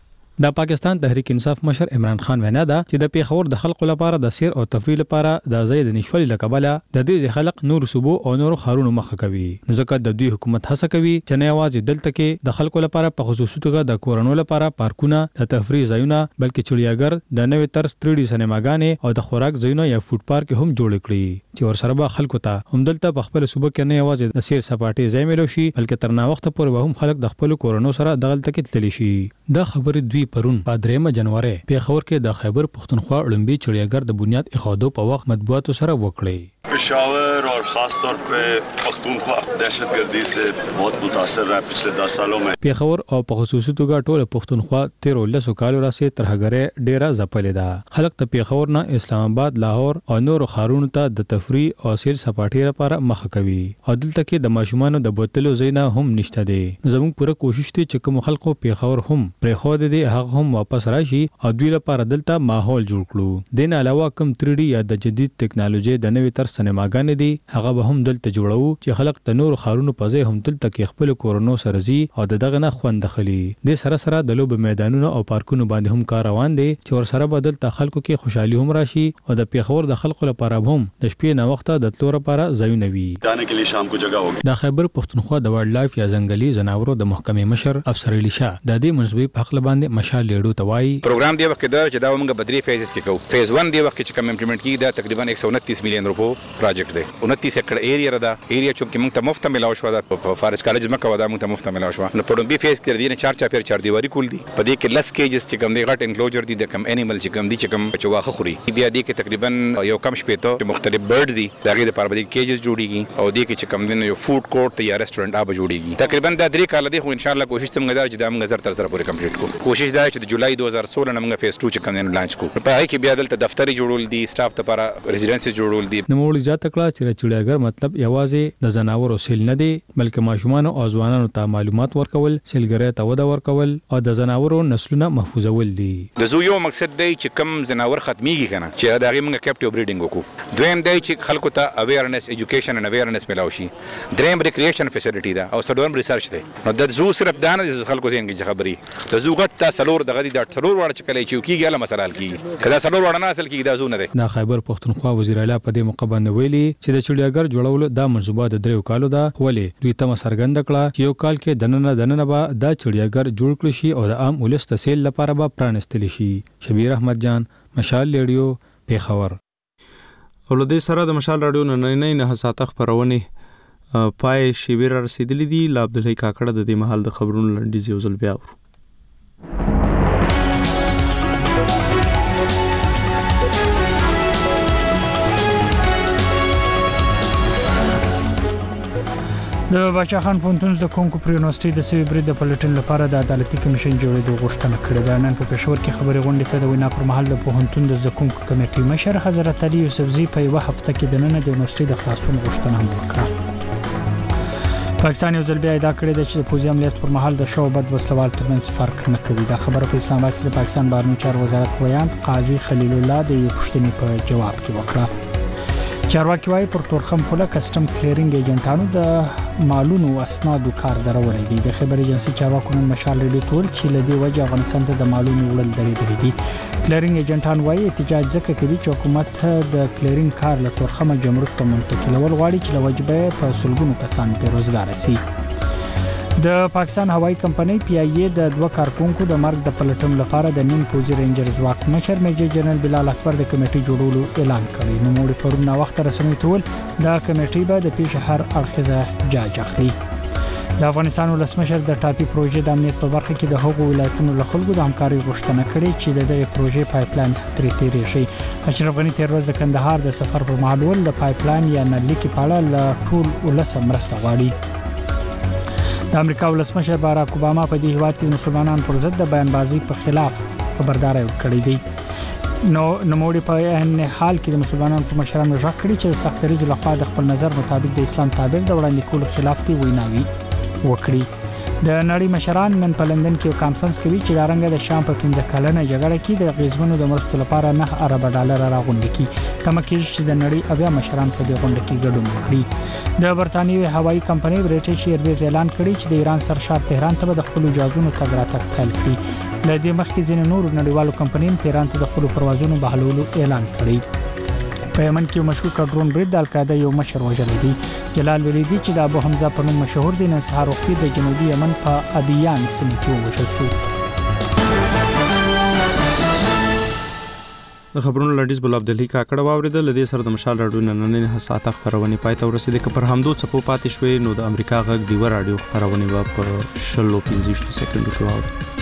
د پاکستان تحریک انصاف مشر عمران خان وینا ده چې د پیښور د خلکو لپاره د سیر او تفریح لپاره د ځای د نشولي لقبله د دې خلک نور صوبو او نور خارونو مخه کوي. نو ځکه د دوی حکومت هڅه کوي چې نه یوازې دلته کې د خلکو لپاره په خصوصي توګه د کورونو لپاره پارکونه، د تفریح ځایونه، بلکې چړیاګر، د نوې طرز تھری ډي سینماګانې او د خوراک ځایونه یا فوډ پارک هم جوړ کړي چې ورسره به خلکو ته هم دلته په خپل صوبه کې نه یوازې د سیر سپاټي ځای ملو شي بلکې تر نا وخت پورې به هم خلک د خپل کورونو سره دغلت کې تللی شي. د خبرې دوی پرون په جنوري پیښور کې د خیبر پختونخوا اولمپي چړیاګر د بنیاد ایښودو په وخت مطبوعاتو سره وکړي. पेशावर और खास तौर पे पख्तूनख्वा दहशतगर्दी से बहुत मुतासर रहा पिछले दस सालों में. پیښور او په خصوصي توګه ټول پختونخوا تیر ولسو کالو راځي ترهګره ډیره ځپلې ده. خلک ته پیښور نه اسلام آباد، لاهور او نور خارونو ته د تفریح او سیر سپاټي لپاره مخه کوي. او دلته کې د ماشومانو د بوتلو زینا هم نشته دي. زموږ پوره کوشش دی چې کوم خلکو پیښور هم پرې خو دي هغه هم واپس راشي او دوی لپاره دلته ماحول جوړ کړو. دین علاوه کوم تھری ډي یا د جدید ټکنالوژي د نوې تر سینماګانې دي هغه به هم دلته جوړو چې خلک د نور خارونو په ځای هم دلته کې خپل کورونو سره زی او دغه نه خوند خلی. د سره سره د لوب میدانونو او پارکونو باندې هم کار روان دي چې ور سره بدل ته خلکو کې خوشحالي هم راشي او د پیښور د خلکو لپاره هم د شپې نه وخت د تلور لپاره ځایونه وي. دانه کې شام کو جگہ ہوگی. د خیبر پختونخوا د وایلډ لایف یا ځنګلي ځناورو د محکمې مشر افسر علی شاه د دې منسوبي په حق باندې مشال لیډو توای پروګرام دی وخت دا چې دا موږ بدري فیزز کې کوو. فیز ون دی وخت چې کوم امپلیمنٹ کیږي دا تقریبا ایک سو انتیس میلیون روپو پروجیکټ دی. انتیس ایکڑ ایریا ردا ایریا چې موږ ته مفت ملاو شو دا په فارس کالج مکه ودا موږ ته مفت ملاو شو. نو په دوی فیز کې دی نه چار چا پیر چار دیواری کول دي. په دې کې لس کیجز چې کوم دی غټ انکلوجر دي د کوم انیمل چې کوم دي چې کوم چې واخه خوري. بیا دې کې تقریبا یو کم شپې ته مختلف برډ دي دا غي د پاره د کیجز جوړیږي او دې کې چې کوم دی یو فود کورټ یا ریسټورانټ آب جوړیږي. تقریبا دا درې کال دی خو ان شاء الله کوشش څنګه دا چې دا موږ زر تر زر پورې کمپلیټ کوو. کوشش دا چې د جولای دوه هزار سولہ نه موږ فیز ټو چې کوم دی لانچ کوو. په هغه کې بیا دلته دفتر جوړول دي، سټاف ته لپاره ریزیډنسي جوړول دي. نو موږ ځات کړه چې چړیاګر مطلب یوازې د زناورو سیل نه دی بلکې ماشومان او ځوانانو ته معلومات ورکول، سیلګری ته وده ورکول او د زناورو نسلونه محفوظول دي. د زو یو مقصد دی چې کم زناور ختميږي کنه چې دا غي موږ کیپټیو بریډینګ وکړو. دویم دی چې خلکو ته اویرنس ایجوکیشن ان اویرنس ملاوي شي. دریم ریکرییشن فیسیلیټی دا او څلورم ریسرچ دی. نو د زو صرف دا نه خلکو زین کې خبري د زو غټ تا سلور دغه دي د څلور وړ چې کله چې کیږي له مسله کیږي کله څلور وړ نه اصل کیږي دا زو نه دی. د خیبر پختونخوا وزیر اعلی په دې موقع باندې ویلي چې د چړیاګر جوړولو دا منصوبه د دریو کالو دا ولې دوی ته سرګند کړه چې یو کال کې دننه دننه به دا چړیاګر جوړ کړي شي او د عام ولس تسهیل لپاره به پرانستل شي. شبیر احمد جان، مشال ریډیو، پیښور. او له دې سره د مشال رادیو نن نه حساته خبرونه پای شبیر رسیدلې دي. ل عبد الحی کاکړه د دې محل د خبرونو لنډیز یو ځل بیا ورو. د باچا خان پونتون د کونکو پر یونیورسيټي د سوي برید د پلټن لپاره د عدالتي کمیشن جوړېدو غوښتنه کړې ده. نن په پېښور کې خبري غونډې ته د وینا پر مهال د پوهنتون د زکونکو کمیټې مشر حضرت علي یوسفزي په یو هفته کې د نن د یونیورسيټي د خلاصون غوښتنه هم وکړه. پاکستان یو ځل بیا ادعا کړې ده چې د پوځي عملیات پر مهال د شو بد وسلوال ترمنځ فرق نه کوي. دا خبره په اسلام آباد کې د پاکستان بهرنیو چارو وزارت ویان قاضي خلیل الله د یو پوښتنې په جواب کې وکړه. چارواکي وايي پر تورخم پوله کسٹم کلیرینګ ایجنټانو د مالونو اسنادو کار درولې دي. د خبر ایجنسی چارواکو نن مشال ریډیو ټول چې لدی وجه افغانستان ته د مالونو وړل درېدلې دي. کلیرینګ ایجنټان وايي احتجاج ځکه کوي چې حکومت د کلیرینګ کار له تورخم جمرک ته منتقلول غواړي چې لوجبه په سلګونو کسان بیروزګار شي. د پاکستان هوایي کمپنۍ پی آی ای د دوه کارکونکو د مرګ د پلټن لپاره د نیم پوزي رینجر ځواک مشر میجر جنرال بلال اکبر د کمیټې جوړولو اعلان کړی. نو موږ پرون نا وخت رسمي ټول د کمیټې به د پیښ هر اړخیزه جاج اخلي. د افغانستان ولسمشر د ټاپي پروژې د امنیت په برخه کې د هغو ولایتونو له خلکو د همکاري غوښتنه کړې چې د دغه پروژې پایپلاین ترې تیرې شي. اشرف غنی تیر ورځ د کندهار د سفر پر مهال ول د پایپلاین یا نلۍ کې پاړه له ټول ولس مرسته غواړي. د امریکا ولسمشر باراک اوباما په دې هیواد کې مسلمانانو پر ضد د بیانبازي په خلاف خبرداري ورکړې دي. نو نوموړي په ان حال کې د مسلمانانو په مشرانو ژغ کړی چې سختریزو لخوا د خپل نظر مطابق د اسلام تعبیر د وړاندې کولو خلاف دي ویناوي وکړي. د نړۍ مشران نن په لندن کې یو کانفرنس کوي چې د رنګ د شام په پنځه کلنه جګړه کې د غیزمنو د مرستو لپاره نه ارب ډالر راغونډ کی تمه کې چې د نړۍ اویا مشران په دې غونډه کې ګډون وکړي د برتانیوي هوایي کمپنۍ برټش ایرویز اعلان کړی چې د ایران سرشار تهران ته د خپل جهازونو تګ راتګ پیل کړي د دې مخکې ځینې نور نړیوالو کمپنیو تهران ته د خپل پروازونو بهالولو اعلان کړی په یمن کې مشهور ډرون برید د القاعده یو مشر وژلی دی جلال ولیدي چې د ابو حمزه په نوم مشهور دی نن سهار وختي د جنوبي یمن په ابیان سیمه کې ووژل شو. د خبرونو لړیز بل عبدالله کاکړه واوریدل د سر د مشال راډیو نننې حساسه خبرونه پای ته ورسېده که پر همدو څپو پاتې شوې نو د امریکا غږ دی ور راډیو خبرونه په شلو پنځه سکندو کې واوري.